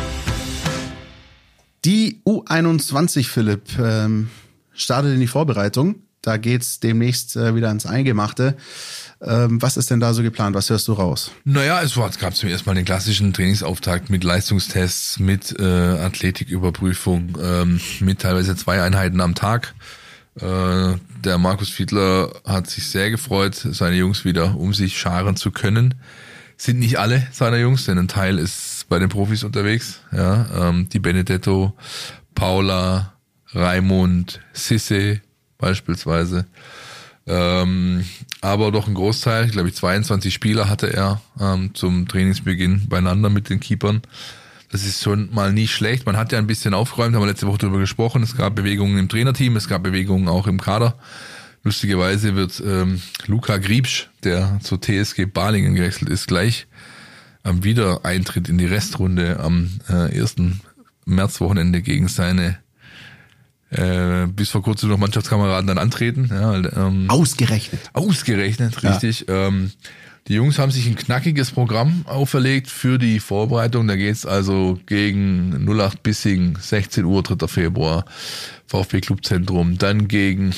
Die U einundzwanzig, Philipp, ähm, startet in die Vorbereitung. Da geht's demnächst äh, wieder ans Eingemachte. Ähm, was ist denn da so geplant? Was hörst du raus? Naja, es, war, es gab zum ersten Mal den klassischen Trainingsauftakt mit Leistungstests, mit äh, Athletiküberprüfung, ähm, mit teilweise zwei Einheiten am Tag. Äh, der Markus Fiedler hat sich sehr gefreut, seine Jungs wieder um sich scharen zu können. Sind nicht alle seiner Jungs, denn ein Teil ist bei den Profis unterwegs. Ja, ähm, die Benedetto, Paula, Raimund, Sisse beispielsweise. Ähm, aber doch ein Großteil, glaube ich zweiundzwanzig Spieler hatte er ähm, zum Trainingsbeginn beieinander mit den Keepern. Das ist schon mal nicht schlecht. Man hat ja ein bisschen aufgeräumt, haben wir letzte Woche darüber gesprochen. Es gab Bewegungen im Trainerteam, es gab Bewegungen auch im Kader. Lustigerweise wird ähm, Luka Griebsch, der zur T S G Balingen gewechselt ist, gleich am Wiedereintritt in die Restrunde am äh, ersten Märzwochenende gegen seine äh, bis vor kurzem noch Mannschaftskameraden dann antreten. Ja, ähm, Ausgerechnet. Ausgerechnet, richtig. Ja. Ähm, die Jungs haben sich ein knackiges Programm auferlegt für die Vorbereitung. Da geht's also gegen null acht Bissingen, sechzehn Uhr, dritter Februar, VfB Clubzentrum. Dann gegen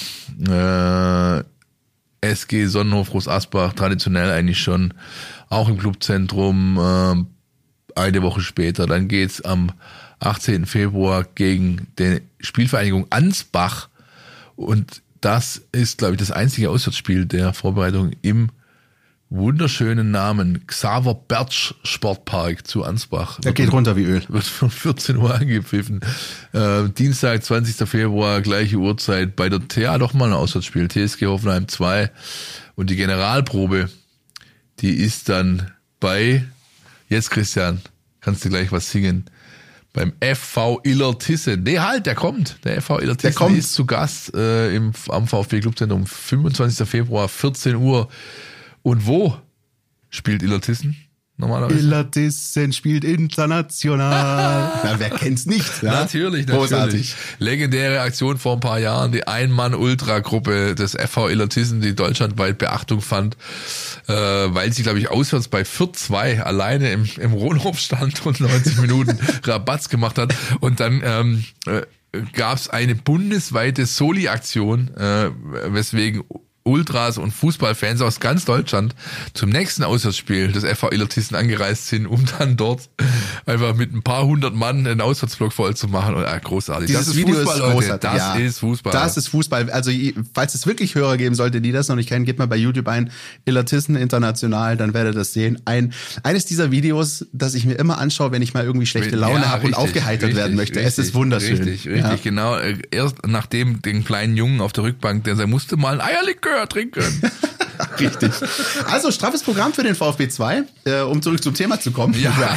äh, S G Sonnenhof Groß Asbach, traditionell eigentlich schon auch im Clubzentrum, äh, eine Woche später. Dann geht's am achtzehnten Februar gegen die Spielvereinigung Ansbach. Und das ist, glaube ich, das einzige Auswärtsspiel der Vorbereitung im wunderschönen Namen Xaver Bertsch Sportpark zu Ansbach. Der geht runter wie Öl. Wird von vierzehn Uhr angepfiffen. Äh, Dienstag, zwanzigsten Februar, gleiche Uhrzeit bei der, ja, doch mal ein Auswärtsspiel, T S G Hoffenheim zwei. Und die Generalprobe, die ist dann bei, jetzt Christian, kannst du gleich was singen, beim F V Illertissen. Nee, halt, der kommt. Der F V Illertissen ist zu Gast äh, im, am VfB Clubzentrum, fünfundzwanzigsten Februar, vierzehn Uhr. Und wo spielt Illertissen normalerweise? Illertissen spielt international. Na, wer kennt's nicht? Ja? Natürlich, natürlich. Großartig. Legendäre Aktion vor ein paar Jahren, die Ein-Mann-Ultra-Gruppe des F V Illertissen, die deutschlandweit Beachtung fand, äh, weil sie, glaube ich, auswärts bei Fürth zwei alleine im, im Rohnhof stand und neunzig Minuten Rabatz gemacht hat. Und dann ähm, äh, gab es eine bundesweite Soli-Aktion, äh, weswegen Ultras und Fußballfans aus ganz Deutschland zum nächsten Auswärtsspiel des F V Illertissen angereist sind, um dann dort einfach mit ein paar hundert Mann einen Auswärtsblock voll zu machen. Und, ah, großartig. Dieses das ist Video Fußball, ist Leute. großartig. Das ja. ist Fußball. Das ist Fußball. Also, falls es wirklich Hörer geben sollte, die das noch nicht kennen, gebt mal bei YouTube ein Illertissen international, dann werdet ihr das sehen. Ein, eines dieser Videos, das ich mir immer anschaue, wenn ich mal irgendwie schlechte Laune ja, habe und aufgeheitert richtig, werden möchte. Richtig, es ist wunderschön. Richtig, richtig, ja. Genau. Erst nachdem den kleinen Jungen auf der Rückbank, der musste mal ein Eierlikör trinken. Richtig. Also straffes Programm für den VfB zwei, äh, um zurück zum Thema zu kommen.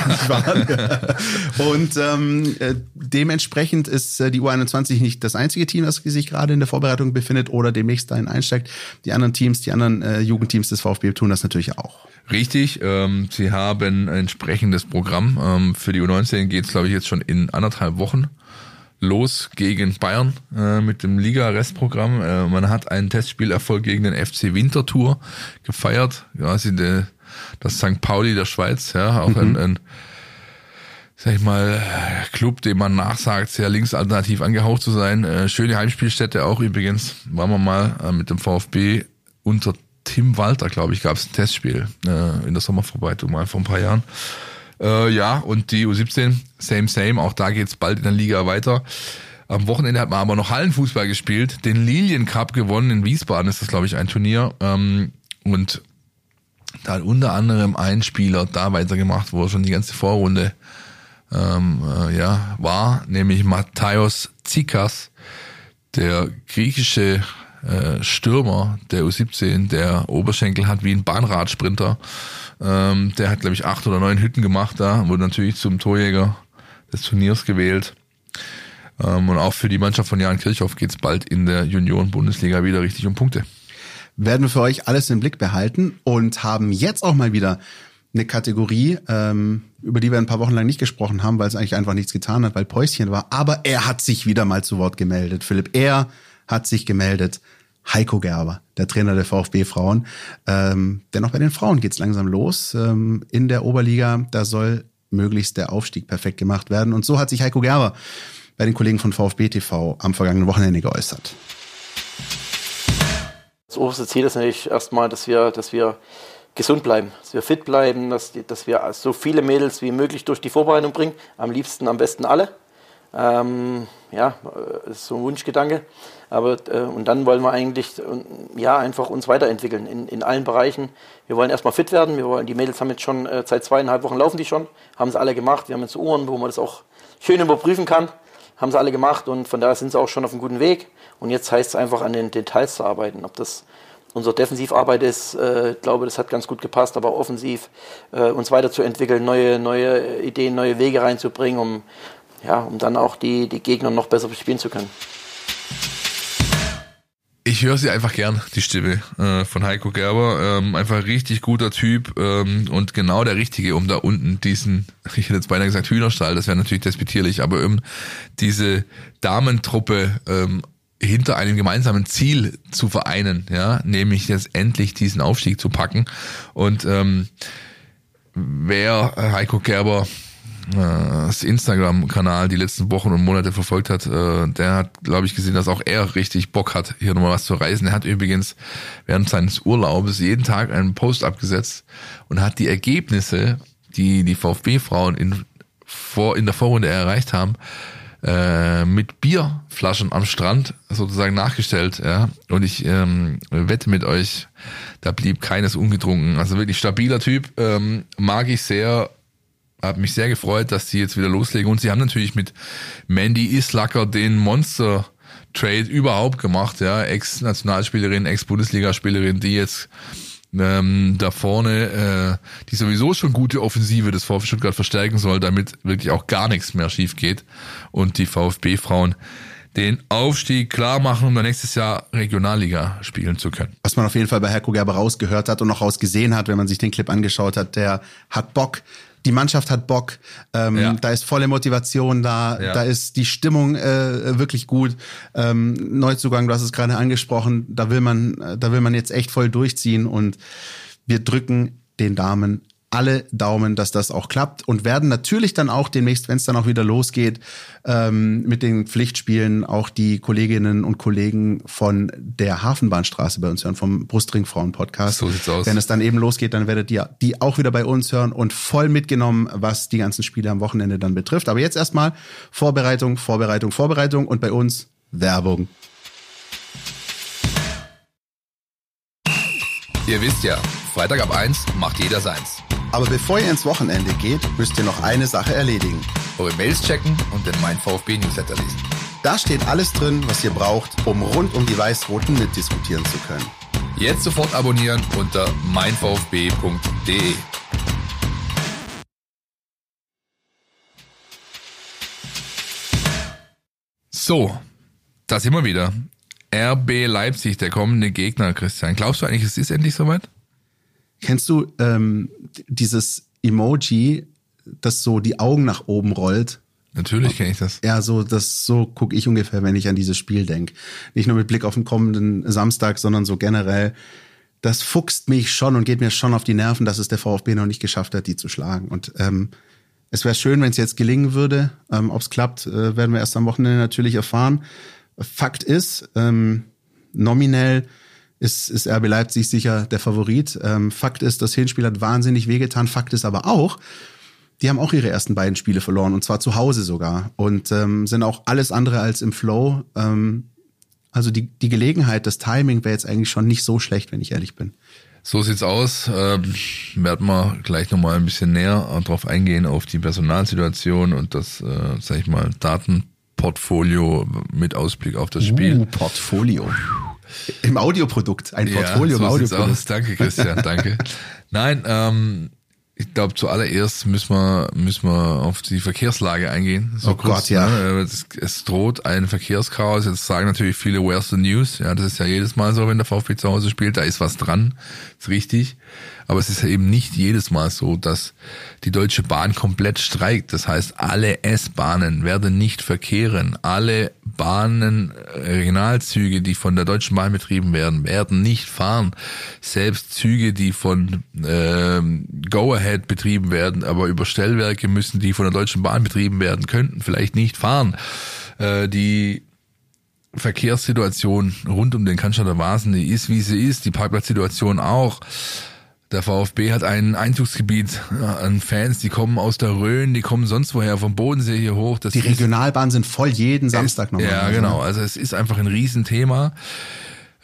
Ja. Und ähm, äh, dementsprechend ist äh, die U einundzwanzig nicht das einzige Team, das sich gerade in der Vorbereitung befindet oder demnächst dahin einsteigt. Die anderen Teams, die anderen äh, Jugendteams des VfB tun das natürlich auch. Richtig, ähm, sie haben ein entsprechendes Programm. Ähm, für die U neunzehn geht es, glaube ich, jetzt schon in anderthalb Wochen los gegen Bayern äh, mit dem Liga-Restprogramm. Äh, man hat einen Testspielerfolg gegen den F C Winterthur gefeiert. Ja, sind äh, das Sankt Pauli der Schweiz, ja, auch mhm. ein, ein, sag ich mal, Club, dem man nachsagt, sehr linksalternativ angehaucht zu sein. Äh, schöne Heimspielstätte auch übrigens. Waren wir mal äh, mit dem VfB unter Tim Walter, glaube ich, gab es ein Testspiel äh, in der Sommervorbereitung mal vor ein paar Jahren. Äh, ja, und die U siebzehn, same, same, auch da geht's bald in der Liga weiter. Am Wochenende hat man aber noch Hallenfußball gespielt, den Lilien Cup gewonnen, in Wiesbaden ist das, glaube ich, ein Turnier. Ähm, und da hat unter anderem ein Spieler da weitergemacht, wo er schon die ganze Vorrunde ähm, äh, ja, war, nämlich Matthäus Tsikas, der griechische äh, Stürmer der U siebzehn, der Oberschenkel hat wie ein Bahnradsprinter. Ähm, der hat, glaube ich, acht oder neun Hütten gemacht da, wurde natürlich zum Torjäger des Turniers gewählt. Ähm, und auch für die Mannschaft von Jan Kirchhoff geht's bald in der Junioren-Bundesliga wieder richtig um Punkte. Werden wir für euch alles im Blick behalten und haben jetzt auch mal wieder eine Kategorie, ähm, über die wir ein paar Wochen lang nicht gesprochen haben, weil es eigentlich einfach nichts getan hat, weil Päuschen war. Aber er hat sich wieder mal zu Wort gemeldet, Philipp. Er hat sich gemeldet. Heiko Gerber, der Trainer der VfB-Frauen. Ähm, denn auch bei den Frauen geht's langsam los. Ähm, in der Oberliga, da soll möglichst der Aufstieg perfekt gemacht werden. Und so hat sich Heiko Gerber bei den Kollegen von VfB T V am vergangenen Wochenende geäußert. Das oberste Ziel ist natürlich erstmal, dass wir, dass wir gesund bleiben, dass wir fit bleiben, dass, die, dass wir so viele Mädels wie möglich durch die Vorbereitung bringen. Am liebsten, am besten alle. Ähm, ja, das ist so ein Wunschgedanke. Aber äh, und dann wollen wir eigentlich äh, ja einfach uns weiterentwickeln in, in allen Bereichen. Wir wollen erstmal fit werden. Wir wollen, die Mädels haben jetzt schon äh, seit zweieinhalb Wochen laufen die schon, haben es alle gemacht. Wir haben jetzt Uhren, wo man das auch schön überprüfen kann. haben sie alle gemacht und von daher sind sie auch schon auf einem guten Weg. Und jetzt heißt es einfach, an den Details zu arbeiten. Ob das unsere Defensivarbeit ist, äh, ich glaube, das hat ganz gut gepasst, aber auch offensiv äh, uns weiterzuentwickeln, neue, neue Ideen, neue Wege reinzubringen, um, ja, um dann auch die, die Gegner noch besser spielen zu können. Ich höre sie einfach gern, die Stimme äh, von Heiko Gerber. Ähm, einfach richtig guter Typ ähm, und genau der Richtige, um da unten diesen, ich hätte jetzt beinahe gesagt Hühnerstall, das wäre natürlich despektierlich, aber um diese Damentruppe ähm, hinter einem gemeinsamen Ziel zu vereinen, ja, nämlich jetzt endlich diesen Aufstieg zu packen. Und ähm, wer Heiko Gerber das Instagram-Kanal die letzten Wochen und Monate verfolgt hat, der hat, glaube ich, gesehen, dass auch er richtig Bock hat, hier nochmal was zu reisen. Er hat übrigens während seines Urlaubes jeden Tag einen Post abgesetzt und hat die Ergebnisse, die die VfB-Frauen in, vor, in der Vorrunde erreicht haben, äh, mit Bierflaschen am Strand sozusagen nachgestellt. Ja. Und ich ähm, wette mit euch, da blieb keines ungetrunken. Also wirklich stabiler Typ, ähm, mag ich sehr. Hat mich sehr gefreut, dass die jetzt wieder loslegen. Und sie haben natürlich mit Mandy Islacker den Monster-Trade überhaupt gemacht. Ja, Ex-Nationalspielerin, Ex-Bundesligaspielerin, die jetzt ähm, da vorne äh, die sowieso schon gute Offensive des VfB Stuttgart verstärken soll, damit wirklich auch gar nichts mehr schief geht. Und die VfB-Frauen den Aufstieg klar machen, um dann nächstes Jahr Regionalliga spielen zu können. Was man auf jeden Fall bei Heiko Gerber rausgehört hat und noch rausgesehen hat, wenn man sich den Clip angeschaut hat, der hat Bock. Die Mannschaft hat Bock, ähm, ja. Da ist volle Motivation da, ja. Da ist die Stimmung äh, wirklich gut. Ähm, Neuzugang, du hast es gerade angesprochen, da will man, da will man jetzt echt voll durchziehen und wir drücken den Damen alle Daumen, dass das auch klappt und werden natürlich dann auch demnächst, wenn es dann auch wieder losgeht, ähm, mit den Pflichtspielen auch die Kolleginnen und Kollegen von der Hafenbahnstraße bei uns hören, vom Brustring-Frauen-Podcast. So sieht's aus. Wenn es dann eben losgeht, dann werdet ihr die auch wieder bei uns hören und voll mitgenommen, was die ganzen Spiele am Wochenende dann betrifft. Aber jetzt erstmal Vorbereitung, Vorbereitung, Vorbereitung und bei uns Werbung. Ihr wisst ja, Freitag ab eins macht jeder seins. Aber bevor ihr ins Wochenende geht, müsst ihr noch eine Sache erledigen. Eure Mails checken und den Mein VfB Newsletter lesen. Da steht alles drin, was ihr braucht, um rund um die Weiß-Roten mitdiskutieren zu können. Jetzt sofort abonnieren unter mein v f b punkt d e. So, da sind wir wieder. R B Leipzig, der kommende Gegner, Christian. Glaubst du eigentlich, es ist endlich soweit? Kennst du ähm, dieses Emoji, das so die Augen nach oben rollt? Natürlich kenne ich das. Ja, so das so gucke ich ungefähr, wenn ich an dieses Spiel denke. Nicht nur mit Blick auf den kommenden Samstag, sondern so generell. Das fuchst mich schon und geht mir schon auf die Nerven, dass es der VfB noch nicht geschafft hat, die zu schlagen. Und ähm, es wäre schön, wenn es jetzt gelingen würde. Ähm, Ob es klappt, äh, werden wir erst am Wochenende natürlich erfahren. Fakt ist, ähm, nominell ist, ist R B Leipzig sicher der Favorit. Ähm, Fakt ist, das Hinspiel hat wahnsinnig wehgetan. Fakt ist aber auch, die haben auch ihre ersten beiden Spiele verloren und zwar zu Hause sogar und ähm, sind auch alles andere als im Flow. Ähm, also die, die Gelegenheit, das Timing wäre jetzt eigentlich schon nicht so schlecht, wenn ich ehrlich bin. So sieht's aus. Ähm, werden wir gleich nochmal ein bisschen näher drauf eingehen, auf die Personalsituation und das, äh, sag ich mal, Datenportfolio mit Ausblick auf das Spiel. Uh, Portfolio. Im Audioprodukt, ein Portfolio ja, so im Audioprodukt. Aus. Danke, Christian, danke. Nein, ähm, ich glaube, zuallererst müssen wir müssen wir auf die Verkehrslage eingehen. So oh kurz, Gott, ja. Ne? Es, es droht ein Verkehrschaos. Jetzt sagen natürlich viele, where's the news? Ja, das ist ja jedes Mal so, wenn der VfB zu Hause spielt. Da ist was dran, ist richtig. Aber es ist ja eben nicht jedes Mal so, dass die Deutsche Bahn komplett streikt. Das heißt, alle S-Bahnen werden nicht verkehren. Alle Bahnen, Regionalzüge, die von der Deutschen Bahn betrieben werden, werden nicht fahren. Selbst Züge, die von äh, Go-Ahead betrieben werden, aber über Stellwerke müssen, die von der Deutschen Bahn betrieben werden, könnten vielleicht nicht fahren. Äh, die Verkehrssituation rund um den Cannstatter Wasen, die ist, wie sie ist. Die Parkplatzsituation auch. Der VfB hat ein Einzugsgebiet an Fans, die kommen aus der Rhön, die kommen sonst woher, vom Bodensee hier hoch. Das die Regionalbahnen sind voll jeden Samstag nochmal. Ja, genau. Also es ist einfach ein Riesenthema.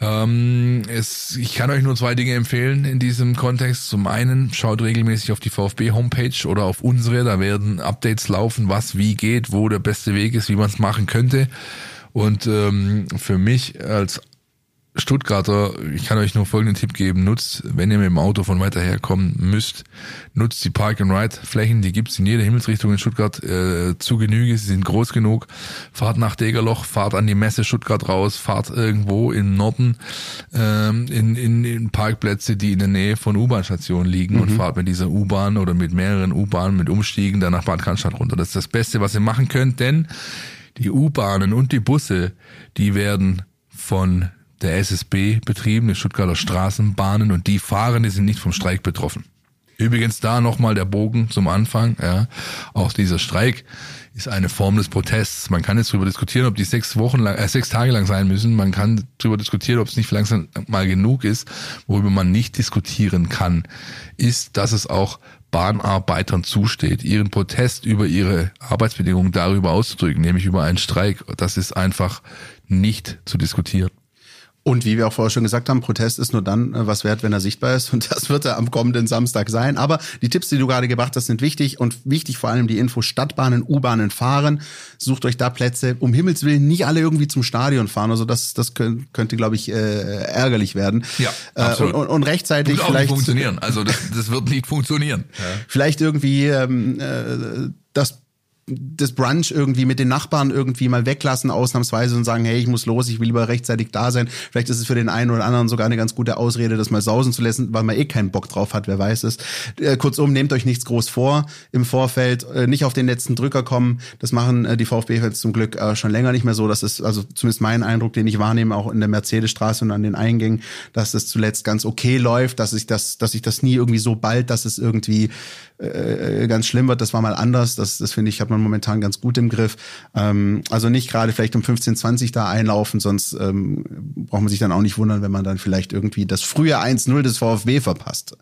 Ähm, es, ich kann euch nur zwei Dinge empfehlen in diesem Kontext. Zum einen, schaut regelmäßig auf die VfB-Homepage oder auf unsere, da werden Updates laufen, was wie geht, wo der beste Weg ist, wie man es machen könnte. Und ähm, für mich als Stuttgarter, ich kann euch nur folgenden Tipp geben, nutzt, wenn ihr mit dem Auto von weiter her kommen müsst, nutzt die Park-and-Ride-Flächen, die gibt's in jeder Himmelsrichtung in Stuttgart äh, zu Genüge, sie sind groß genug. Fahrt nach Degerloch, fahrt an die Messe Stuttgart raus, fahrt irgendwo im Norden ähm, in, in, in Parkplätze, die in der Nähe von U-Bahn-Stationen liegen, mhm. und fahrt mit dieser U-Bahn oder mit mehreren U-Bahnen, mit Umstiegen dann nach Bad Cannstatt runter. Das ist das Beste, was ihr machen könnt, denn die U-Bahnen und die Busse, die werden von der S S B betrieben, die Stuttgarter Straßenbahnen, und die Fahrenden sind nicht vom Streik betroffen. Übrigens da nochmal der Bogen zum Anfang, ja. Auch dieser Streik ist eine Form des Protests. Man kann jetzt darüber diskutieren, ob die sechs Wochen lang, äh, sechs Tage lang sein müssen. Man kann darüber diskutieren, ob es nicht langsam mal genug ist. Worüber man nicht diskutieren kann, ist, dass es auch Bahnarbeitern zusteht, ihren Protest über ihre Arbeitsbedingungen darüber auszudrücken, nämlich über einen Streik. Das ist einfach nicht zu diskutieren. Und wie wir auch vorher schon gesagt haben, Protest ist nur dann was wert, wenn er sichtbar ist. Und das wird er am kommenden Samstag sein. Aber die Tipps, die du gerade gebracht hast, sind wichtig. Und wichtig vor allem die Info: Stadtbahnen, U-Bahnen fahren. Sucht euch da Plätze. Um Himmels Willen nicht alle irgendwie zum Stadion fahren. Also das, das könnte, könnte glaube ich, äh, ärgerlich werden. Ja, absolut. Äh, und, und rechtzeitig wird auch vielleicht nicht funktionieren. Also das, das wird nicht funktionieren. Ja. Vielleicht irgendwie ähm, äh, das das Brunch irgendwie mit den Nachbarn irgendwie mal weglassen, ausnahmsweise, und sagen, hey, ich muss los, ich will lieber rechtzeitig da sein. Vielleicht ist es für den einen oder anderen sogar eine ganz gute Ausrede, das mal sausen zu lassen, weil man eh keinen Bock drauf hat, wer weiß es. Äh, kurzum, nehmt euch nichts groß vor im Vorfeld, äh, nicht auf den letzten Drücker kommen. Das machen äh, die VfB-Fans zum Glück äh, schon länger nicht mehr so. Das ist also zumindest mein Eindruck, den ich wahrnehme, auch in der Mercedesstraße und an den Eingängen, dass das zuletzt ganz okay läuft, dass ich das, dass ich das nie irgendwie so bald, dass es irgendwie äh, ganz schlimm wird. Das war mal anders. Das, das finde ich, hat man momentan ganz gut im Griff. Ähm, also nicht gerade vielleicht um fünfzehn, zwanzig da einlaufen, sonst ähm, braucht man sich dann auch nicht wundern, wenn man dann vielleicht irgendwie das frühe eins null des VfB verpasst.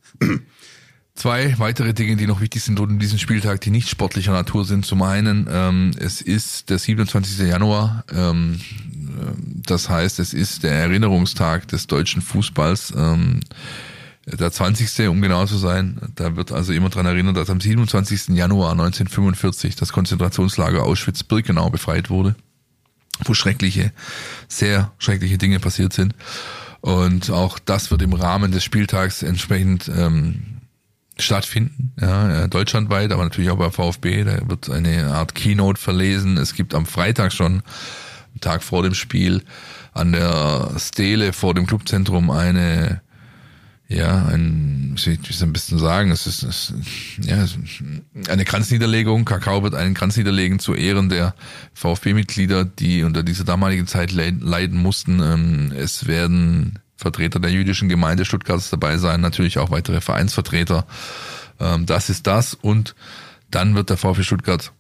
Zwei weitere Dinge, die noch wichtig sind rund um diesen Spieltag, die nicht sportlicher Natur sind. Zum einen, ähm, es ist der siebenundzwanzigsten Januar. Ähm, das heißt, es ist der Erinnerungstag des deutschen Fußballs. Ähm, Der zwanzigste um genau zu sein. Da wird also immer dran erinnert, dass am siebenundzwanzigsten Januar neunzehnhundertfünfundvierzig das Konzentrationslager Auschwitz-Birkenau befreit wurde, wo schreckliche, sehr schreckliche Dinge passiert sind. Und auch das wird im Rahmen des Spieltags entsprechend ähm, stattfinden, ja, deutschlandweit, aber natürlich auch bei VfB. Da wird eine Art Keynote verlesen. Es gibt am Freitag schon, am Tag vor dem Spiel, an der Stele vor dem Clubzentrum eine Ja, ein, wie soll ich es am besten sagen, es ist, es, ja, eine Kranzniederlegung. Kakao wird einen Kranz niederlegen zu Ehren der VfB-Mitglieder, die unter dieser damaligen Zeit leiden mussten. Es werden Vertreter der jüdischen Gemeinde Stuttgarts dabei sein, natürlich auch weitere Vereinsvertreter. Das ist das. Und dann wird der VfB Stuttgart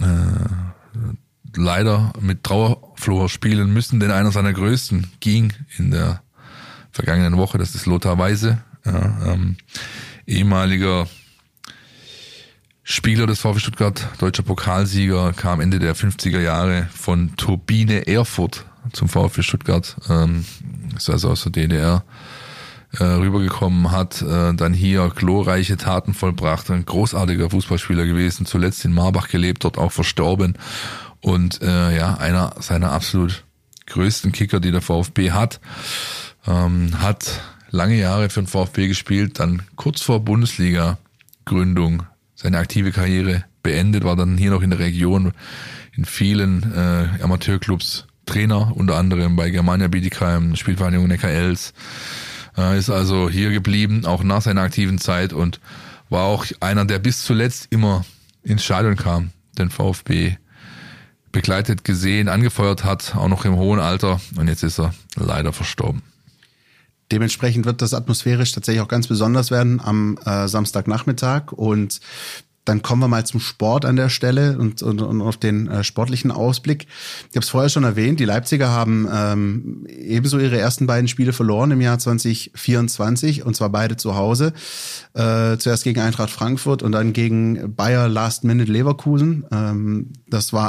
äh, leider mit Trauerflor spielen müssen, denn einer seiner größten ging in der vergangenen Woche, das ist Lothar Weise, ja, ähm, ehemaliger Spieler des VfB Stuttgart, deutscher Pokalsieger, kam Ende der fünfziger Jahre von Turbine Erfurt zum VfB Stuttgart, ähm, ist also aus der D D R äh, rübergekommen, hat äh, dann hier glorreiche Taten vollbracht, ein großartiger Fußballspieler gewesen, zuletzt in Marbach gelebt, dort auch verstorben, und äh, ja, einer seiner absolut größten Kicker, die der VfB hat. Ähm, hat lange Jahre für den VfB gespielt, dann kurz vor Bundesliga-Gründung seine aktive Karriere beendet, war dann hier noch in der Region in vielen äh, Amateurclubs Trainer, unter anderem bei Germania Bietigheim, Spielvereinigung Neckar-Elz, äh, ist also hier geblieben, auch nach seiner aktiven Zeit, und war auch einer, der bis zuletzt immer ins Stadion kam, den VfB begleitet, gesehen, angefeuert hat, auch noch im hohen Alter, und jetzt ist er leider verstorben. Dementsprechend wird das atmosphärisch tatsächlich auch ganz besonders werden am äh, Samstagnachmittag, und dann kommen wir mal zum Sport an der Stelle und, und, und auf den äh, sportlichen Ausblick. Ich habe es vorher schon erwähnt, die Leipziger haben ähm, ebenso ihre ersten beiden Spiele verloren im Jahr zwanzig vierundzwanzig, und zwar beide zu Hause. Äh, zuerst gegen Eintracht Frankfurt und dann gegen Bayer Last Minute Leverkusen. Ähm, das war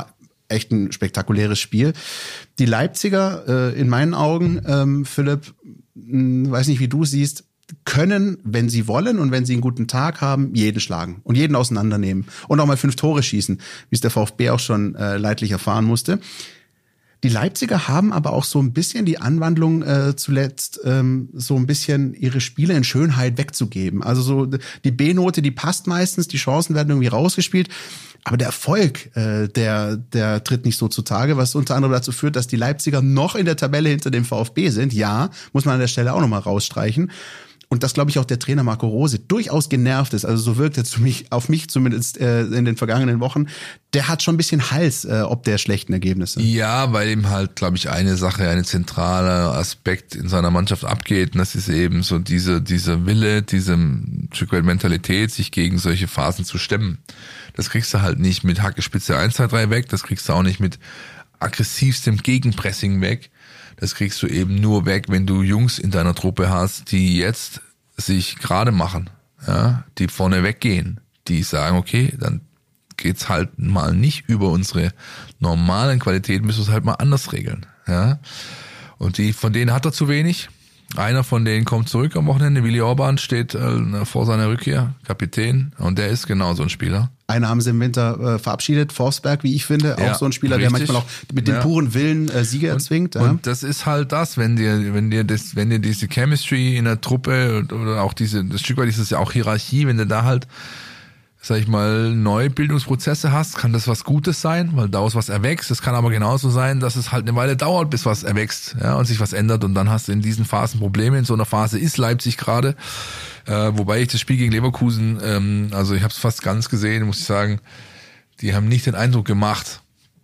echt ein spektakuläres Spiel. Die Leipziger, äh, in meinen Augen, ähm, Philipp, mh, weiß nicht, wie du siehst, können, wenn sie wollen und wenn sie einen guten Tag haben, jeden schlagen und jeden auseinandernehmen und auch mal fünf Tore schießen, wie es der VfB auch schon äh, leidlich erfahren musste. Die Leipziger haben aber auch so ein bisschen die Anwandlung äh, zuletzt, ähm, so ein bisschen ihre Spiele in Schönheit wegzugeben. Also so die B-Note, die passt meistens, die Chancen werden irgendwie rausgespielt. Aber der Erfolg, äh, der, der tritt nicht so zutage, was unter anderem dazu führt, dass die Leipziger noch in der Tabelle hinter dem VfB sind. Ja, muss man an der Stelle auch nochmal rausstreichen. Und das, glaube ich, auch der Trainer Marco Rose durchaus genervt ist. Also so wirkt er zu mich, auf mich zumindest äh, in den vergangenen Wochen. Der hat schon ein bisschen Hals, äh, ob der schlechten Ergebnisse. Ja, weil ihm halt, glaube ich, eine Sache, ein zentraler Aspekt in seiner Mannschaft abgeht. Und das ist eben so diese, dieser Wille, diese Stück weit Mentalität, sich gegen solche Phasen zu stemmen. Das kriegst du halt nicht mit Hackespitze eins, zwei, drei weg. Das kriegst du auch nicht mit aggressivstem Gegenpressing weg. Das kriegst du eben nur weg, wenn du Jungs in deiner Truppe hast, die jetzt sich gerade machen, ja, die vorne weggehen, die sagen, okay, dann geht's halt mal nicht über unsere normalen Qualitäten, müssen wir es halt mal anders regeln, ja. Und die, von denen hat er zu wenig. Einer von denen kommt zurück am Wochenende. Willi Orban steht äh, vor seiner Rückkehr, Kapitän, und der ist genau so ein Spieler. Einer haben sie im Winter äh, verabschiedet, Forsberg, wie ich finde, auch ja, so ein Spieler, richtig. der manchmal auch mit dem ja. puren Willen äh, Siege erzwingt. Und, ja. und das ist halt das, wenn dir, wenn dir das, wenn dir diese Chemistry in der Truppe oder auch diese, das Stück weit ist es ja auch Hierarchie, wenn du da halt, sag ich mal, neue Bildungsprozesse hast, kann das was Gutes sein, weil daraus was erwächst. Es kann aber genauso sein, dass es halt eine Weile dauert, bis was erwächst, ja, und sich was ändert, und dann hast du in diesen Phasen Probleme. In so einer Phase ist Leipzig gerade, äh, wobei ich das Spiel gegen Leverkusen, ähm, also ich habe es fast ganz gesehen, muss ich sagen, die haben nicht den Eindruck gemacht,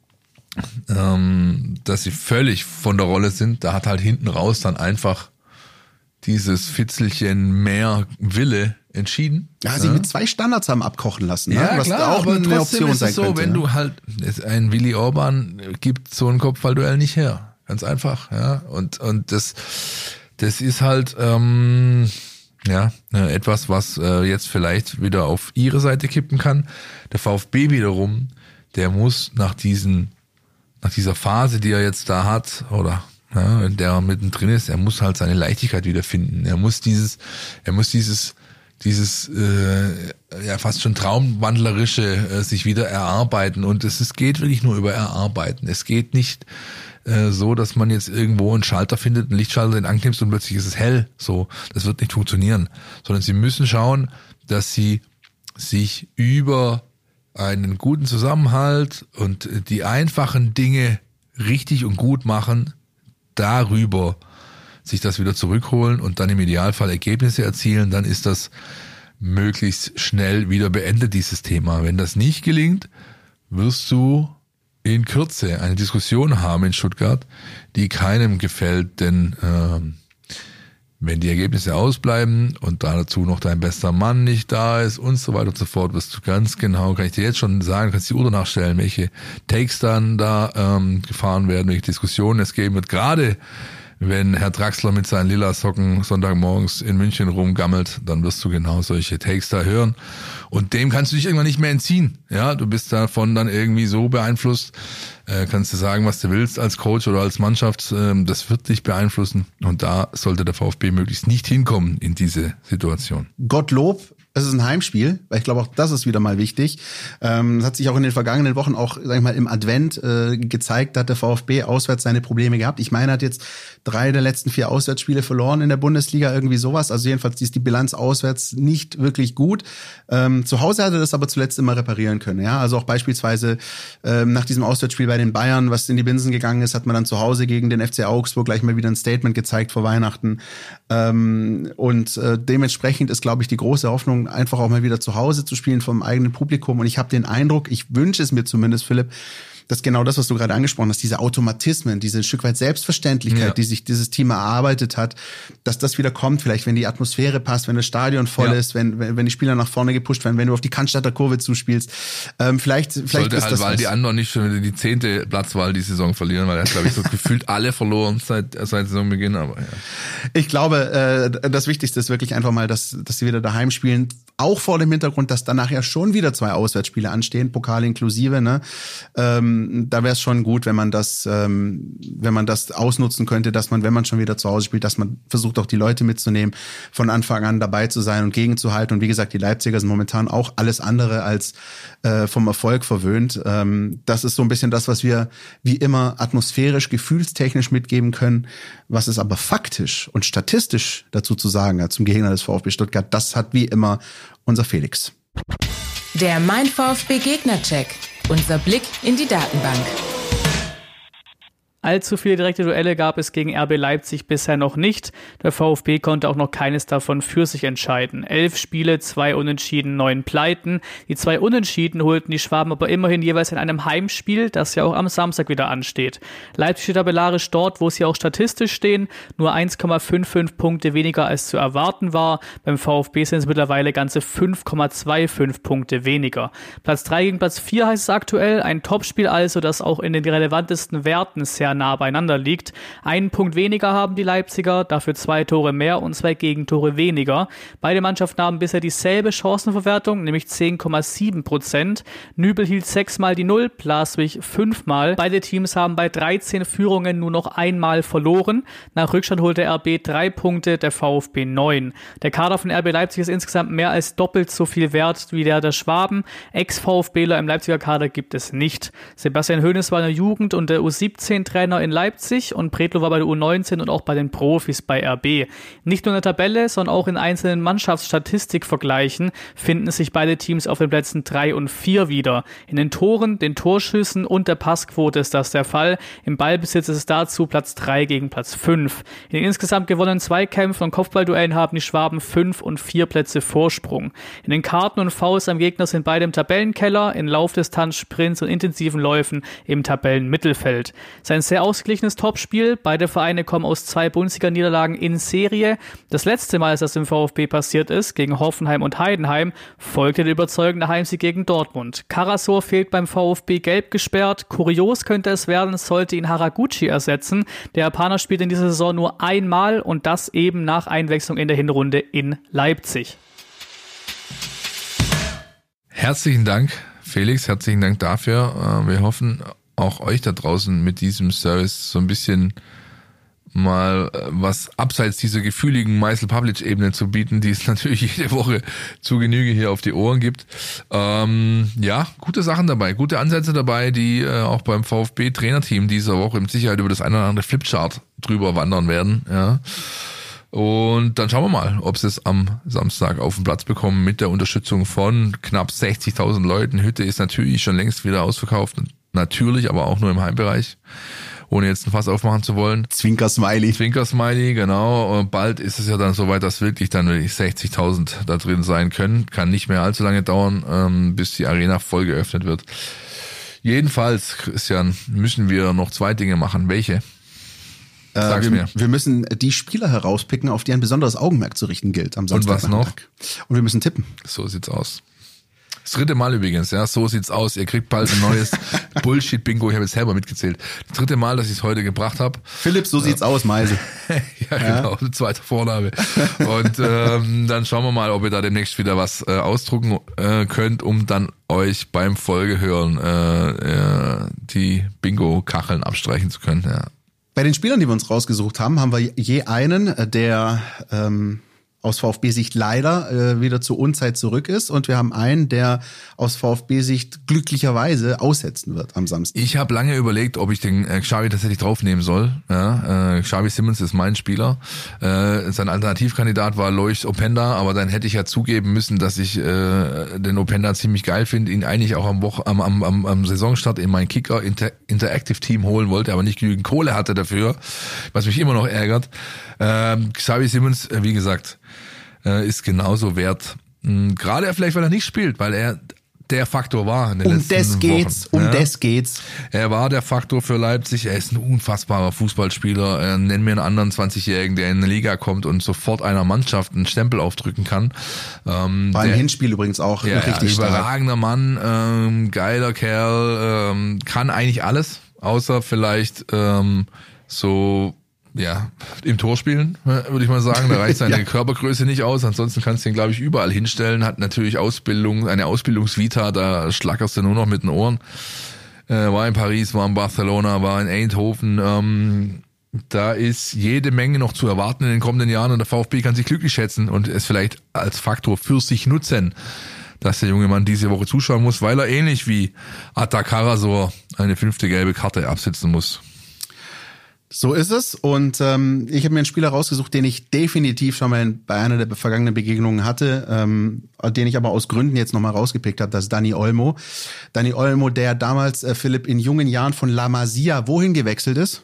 ähm, dass sie völlig von der Rolle sind. Da hat halt hinten raus dann einfach dieses Fitzelchen mehr Wille entschieden. Ja, sie ja. mit zwei Standards haben abkochen lassen, ne? Ja, was klar, auch aber eine Option ist sein es so, könnte. wenn ja. du halt, ein Willi Orban gibt so ein Kopfballduell nicht her. Ganz einfach, ja. Und, und das, das ist halt, ähm, ja, etwas, was äh, jetzt vielleicht wieder auf ihre Seite kippen kann. Der VfB wiederum, der muss nach diesen, nach dieser Phase, die er jetzt da hat, oder ja, in der er mittendrin ist, er muss halt seine Leichtigkeit wiederfinden. Er muss dieses, er muss dieses, dieses äh, ja fast schon traumwandlerische äh, sich wieder erarbeiten. Und es, es geht wirklich nur über Erarbeiten. Es geht nicht äh, so, dass man jetzt irgendwo einen Schalter findet, einen Lichtschalter, den anknipst und plötzlich ist es hell. So, das wird nicht funktionieren. Sondern sie müssen schauen, dass sie sich über einen guten Zusammenhalt und die einfachen Dinge richtig und gut machen, darüber sich das wieder zurückholen und dann im Idealfall Ergebnisse erzielen, dann ist das möglichst schnell wieder beendet, dieses Thema. Wenn das nicht gelingt, wirst du in Kürze eine Diskussion haben in Stuttgart, die keinem gefällt, denn ähm, wenn die Ergebnisse ausbleiben und dazu noch dein bester Mann nicht da ist und so weiter und so fort, wirst du ganz genau, kann ich dir jetzt schon sagen, kannst die Uhr nachstellen, welche Takes dann da ähm, gefahren werden, welche Diskussionen es geben wird, gerade wenn Herr Draxler mit seinen lila Socken Sonntagmorgens in München rumgammelt, dann wirst du genau solche Takes da hören. Und dem kannst du dich irgendwann nicht mehr entziehen. Ja, du bist davon dann irgendwie so beeinflusst, äh, kannst du sagen, was du willst als Coach oder als Mannschaft, äh, das wird dich beeinflussen. Und da sollte der VfB möglichst nicht hinkommen in diese Situation. Gottlob, es ist ein Heimspiel, weil ich glaube auch das ist wieder mal wichtig. Ähm, das hat sich auch in den vergangenen Wochen auch, sag ich mal, im Advent äh, gezeigt, da hat der VfB auswärts seine Probleme gehabt. Ich meine, er hat jetzt drei der letzten vier Auswärtsspiele verloren in der Bundesliga, irgendwie sowas. Also jedenfalls ist die Bilanz auswärts nicht wirklich gut. Ähm, zu Hause hat er das aber zuletzt immer reparieren können. Ja, also auch beispielsweise ähm, nach diesem Auswärtsspiel bei den Bayern, was in die Binsen gegangen ist, hat man dann zu Hause gegen den F C Augsburg gleich mal wieder ein Statement gezeigt vor Weihnachten. Ähm, und äh, dementsprechend ist, glaube ich, die große Hoffnung, einfach auch mal wieder zu Hause zu spielen vom eigenen Publikum. Und ich habe den Eindruck, ich wünsche es mir zumindest, Philipp, dass genau das, was du gerade angesprochen hast, diese Automatismen, diese ein Stück weit Selbstverständlichkeit, ja. die sich dieses Team erarbeitet hat, dass das wieder kommt, vielleicht wenn die Atmosphäre passt, wenn das Stadion voll ja. ist, wenn, wenn wenn die Spieler nach vorne gepusht werden, wenn du auf die Cannstatter Kurve zuspielst. Ähm, vielleicht vielleicht Sollte ist halt, das weil was. die anderen nicht schon die zehnte Platzwahl die Saison verlieren, weil er hat, glaube ich, so gefühlt alle verloren seit seit Saisonbeginn. Aber ja. Ich glaube, äh, das Wichtigste ist wirklich einfach mal, dass dass sie wieder daheim spielen. auch vor dem Hintergrund, dass danach ja schon wieder zwei Auswärtsspiele anstehen, Pokal inklusive, ne? Ähm, da wäre es schon gut, wenn man das, ähm, wenn man das ausnutzen könnte, dass man, wenn man schon wieder zu Hause spielt, dass man versucht auch die Leute mitzunehmen, von Anfang an dabei zu sein und gegenzuhalten. Und wie gesagt, die Leipziger sind momentan auch alles andere als äh, vom Erfolg verwöhnt. Ähm, das ist so ein bisschen das, was wir wie immer atmosphärisch, gefühlstechnisch mitgeben können. Was es aber faktisch und statistisch dazu zu sagen hat zum Gegner des VfB Stuttgart, das hat wie immer unser Felix. Der Mein VfB Gegnercheck. Unser Blick in die Datenbank. Allzu viele direkte Duelle gab es gegen R B Leipzig bisher noch nicht. Der VfB konnte auch noch keines davon für sich entscheiden. Elf Spiele, zwei Unentschieden, neun Pleiten. Die zwei Unentschieden holten die Schwaben aber immerhin jeweils in einem Heimspiel, das ja auch am Samstag wieder ansteht. Leipzig steht tabellarisch dort, wo sie auch statistisch stehen. Nur eins Komma fünfundfünfzig Punkte weniger als zu erwarten war. Beim VfB sind es mittlerweile ganze fünf Komma fünfundzwanzig Punkte weniger. Platz drei gegen Platz vier heißt es aktuell. Ein Topspiel also, das auch in den relevantesten Werten sehr nah beieinander liegt. Einen Punkt weniger haben die Leipziger, dafür zwei Tore mehr und zwei Gegentore weniger. Beide Mannschaften haben bisher dieselbe Chancenverwertung, nämlich zehn Komma sieben Prozent. Nübel hielt sechsmal die Null, Blaswig fünfmal. Beide Teams haben bei dreizehn Führungen nur noch einmal verloren. Nach Rückstand holte R B drei Punkte, der VfB neun. Der Kader von R B Leipzig ist insgesamt mehr als doppelt so viel wert wie der der Schwaben. Ex-VfBler im Leipziger Kader gibt es nicht. Sebastian Hoeneß war in der Jugend und der U siebzehn Trainer in Leipzig und Pretlo war bei der U neunzehn und auch bei den Profis bei R B. Nicht nur in der Tabelle, sondern auch in einzelnen Mannschaftsstatistikvergleichen finden sich beide Teams auf den Plätzen drei und vier wieder. In den Toren, den Torschüssen und der Passquote ist das der Fall. Im Ballbesitz ist es dazu Platz drei gegen Platz fünf. In den insgesamt gewonnenen Zweikämpfen und Kopfballduellen haben die Schwaben fünf und vier Plätze Vorsprung. In den Karten und Fouls am Gegner sind beide im Tabellenkeller, in Laufdistanz, Sprints und intensiven Läufen im Tabellenmittelfeld. Sein sehr ausgeglichenes Topspiel. Beide Vereine kommen aus zwei Bundesliga-Niederlagen in Serie. Das letzte Mal, als das im VfB passiert ist, gegen Hoffenheim und Heidenheim, folgte der überzeugende Heimsieg gegen Dortmund. Karasor fehlt beim VfB gelb gesperrt. Kurios könnte es werden, sollte ihn Haraguchi ersetzen. Der Japaner spielt in dieser Saison nur einmal und das eben nach Einwechslung in der Hinrunde in Leipzig. Herzlichen Dank, Felix. Herzlichen Dank dafür. Wir hoffen, auch euch da draußen mit diesem Service so ein bisschen mal was abseits dieser gefühligen Meißel-Pavlic-Ebene zu bieten, die es natürlich jede Woche zu Genüge hier auf die Ohren gibt. Ähm, ja, gute Sachen dabei, gute Ansätze dabei, die äh, auch beim VfB-Trainerteam dieser Woche mit Sicherheit über das eine oder andere Flipchart drüber wandern werden. Ja. Und dann schauen wir mal, ob sie es am Samstag auf den Platz bekommen mit der Unterstützung von knapp sechzigtausend Leuten. Hütte ist natürlich schon längst wieder ausverkauft. Natürlich, aber auch nur im Heimbereich, ohne jetzt ein Fass aufmachen zu wollen. Zwinker-Smiley. Zwinker-Smiley, genau. Und bald ist es ja dann soweit, dass wirklich dann wirklich sechzigtausend da drin sein können. Kann nicht mehr allzu lange dauern, ähm, bis die Arena voll geöffnet wird. Jedenfalls, Christian, müssen wir noch zwei Dinge machen. Welche? Sag's äh, wir, mir. wir müssen die Spieler herauspicken, auf die ein besonderes Augenmerk zu richten gilt am Samstag. Und was noch? Und wir müssen tippen. So sieht's aus. Das dritte Mal übrigens, ja, so sieht's aus. Ihr kriegt bald ein neues Bullshit-Bingo. Ich habe jetzt selber mitgezählt. Das dritte Mal, dass ich es heute gebracht habe. Philipp, so sieht's ja. aus, Meisel. ja, ja, genau, eine zweite Vorname. Und ähm, dann schauen wir mal, ob ihr da demnächst wieder was äh, ausdrucken äh, könnt, um dann euch beim Folgehören äh, äh, die Bingo-Kacheln abstreichen zu können. Ja. Bei den Spielern, die wir uns rausgesucht haben, haben wir je einen, der ähm, aus VfB-Sicht leider äh, wieder zur Unzeit zurück ist. Und wir haben einen, der aus VfB-Sicht glücklicherweise aussetzen wird am Samstag. Ich habe lange überlegt, ob ich den äh, Xavi tatsächlich draufnehmen soll. Ja, äh, Xavi Simmons ist mein Spieler. Äh, sein Alternativkandidat war Lois Openda, aber dann hätte ich ja zugeben müssen, dass ich äh, den Openda ziemlich geil finde, ihn eigentlich auch am, Woche, am, am, am, am Saisonstart in mein Kicker Inter- Interactive Team holen wollte, aber nicht genügend Kohle hatte dafür, was mich immer noch ärgert. Äh, Xavi Simmons, äh, wie gesagt, ist genauso wert. Gerade vielleicht, weil er nicht spielt, weil er der Faktor war in den um letzten das Wochen. geht's, um ja. das geht's. Er war der Faktor für Leipzig. Er ist ein unfassbarer Fußballspieler. Er nennt mir einen anderen zwanzigjährigen, der in eine Liga kommt und sofort einer Mannschaft einen Stempel aufdrücken kann. Ähm, war im der, Hinspiel übrigens auch ja, richtig ja, überragender Mann, ähm, geiler Kerl, ähm, kann eigentlich alles, außer vielleicht ähm, so ja, im Tor spielen, würde ich mal sagen. Da reicht seine ja. Körpergröße nicht aus. Ansonsten kannst du ihn, glaube ich, überall hinstellen. Hat natürlich Ausbildung, eine Ausbildungsvita, da schlackerst du nur noch mit den Ohren. Äh, war in Paris, war in Barcelona, war in Eindhoven. Ähm, da ist jede Menge noch zu erwarten in den kommenden Jahren und der VfB kann sich glücklich schätzen und es vielleicht als Faktor für sich nutzen, dass der junge Mann diese Woche zuschauen muss, weil er ähnlich wie Atta Karasor eine fünfte gelbe Karte absitzen muss. So ist es und ähm, ich habe mir einen Spieler rausgesucht, den ich definitiv schon mal bei einer der vergangenen Begegnungen hatte, ähm, den ich aber aus Gründen jetzt nochmal rausgepickt habe, das ist Dani Olmo. Dani Olmo, der damals, äh, Philipp, in jungen Jahren von La Masia wohin gewechselt ist?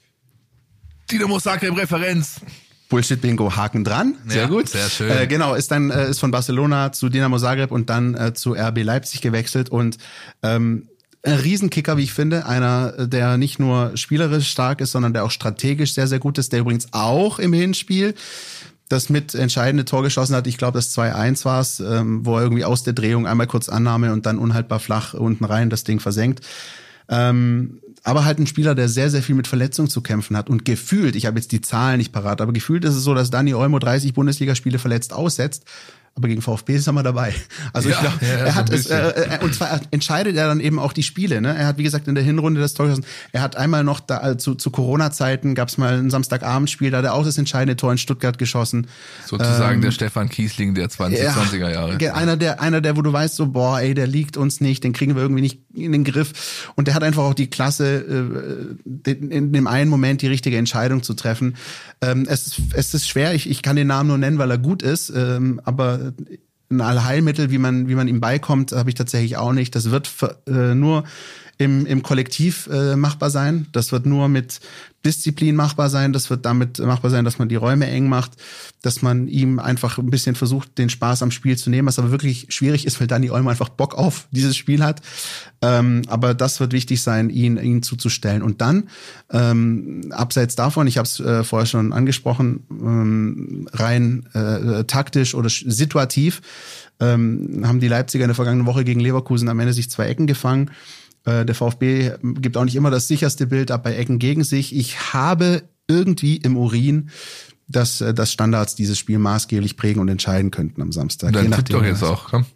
Dynamo Zagreb Referenz. Bullshit-Bingo, Haken dran. Sehr ja, gut. Sehr schön. Äh, genau, ist dann äh, ist von Barcelona zu Dynamo Zagreb und dann äh, zu R B Leipzig gewechselt und ähm, ein Riesenkicker, wie ich finde. Einer, der nicht nur spielerisch stark ist, sondern der auch strategisch sehr, sehr gut ist. Der übrigens auch im Hinspiel das mit entscheidende Tor geschossen hat. Ich glaube, das zwei eins war es, ähm, wo er irgendwie aus der Drehung einmal kurz Annahme und dann unhaltbar flach unten rein das Ding versenkt. Ähm, aber halt ein Spieler, der sehr, sehr viel mit Verletzungen zu kämpfen hat und gefühlt, ich habe jetzt die Zahlen nicht parat, aber gefühlt ist es so, dass Dani Olmo dreißig Bundesligaspiele verletzt aussetzt, aber gegen VfB ist er mal dabei. Also ja, ich glaube, ja, er hat es, äh, und zwar entscheidet er dann eben auch die Spiele. Ne? Er hat, wie gesagt, in der Hinrunde das Tor geschossen. Er hat einmal noch, da, also zu, zu Corona-Zeiten gab es mal ein Samstagabendspiel, da hat er auch das entscheidende Tor in Stuttgart geschossen. Sozusagen ähm, der Stefan Kiesling der zwanzig zwanziger Jahre. Ja, einer der, einer der, wo du weißt so, boah, ey, der liegt uns nicht, den kriegen wir irgendwie nicht in den Griff. Und der hat einfach auch die Klasse, äh, in dem einen Moment die richtige Entscheidung zu treffen. Ähm, es, ist, es ist schwer, ich, ich kann den Namen nur nennen, weil er gut ist, ähm, aber ein Allheilmittel, wie man wie man ihm beikommt, habe ich tatsächlich auch nicht. Das wird äh, nur im im Kollektiv äh, machbar sein. Das wird nur mit Disziplin machbar sein. Das wird damit machbar sein, dass man die Räume eng macht, dass man ihm einfach ein bisschen versucht, den Spaß am Spiel zu nehmen, was aber wirklich schwierig ist, weil Dani Olmo einfach Bock auf dieses Spiel hat. Ähm, aber das wird wichtig sein, ihn ihn zuzustellen. Und dann, ähm, abseits davon, ich habe es äh, vorher schon angesprochen, ähm, rein äh, taktisch oder situativ, ähm, haben die Leipziger in der vergangenen Woche gegen Leverkusen am Ende sich zwei Ecken gefangen. Der VfB gibt auch nicht immer das sicherste Bild ab bei Ecken gegen sich. Ich habe irgendwie im Urin, dass, dass Standards dieses Spiel maßgeblich prägen und entscheiden könnten am Samstag. Dann tipp doch jetzt auch, komm.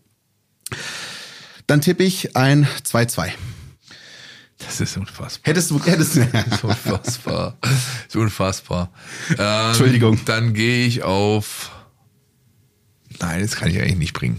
Dann tippe ich ein zwei zwei. Das ist unfassbar. Hättest du, hättest du. Das ist unfassbar. Das ist unfassbar. Ähm, Entschuldigung. Dann gehe ich auf, nein, das kann ich eigentlich nicht bringen.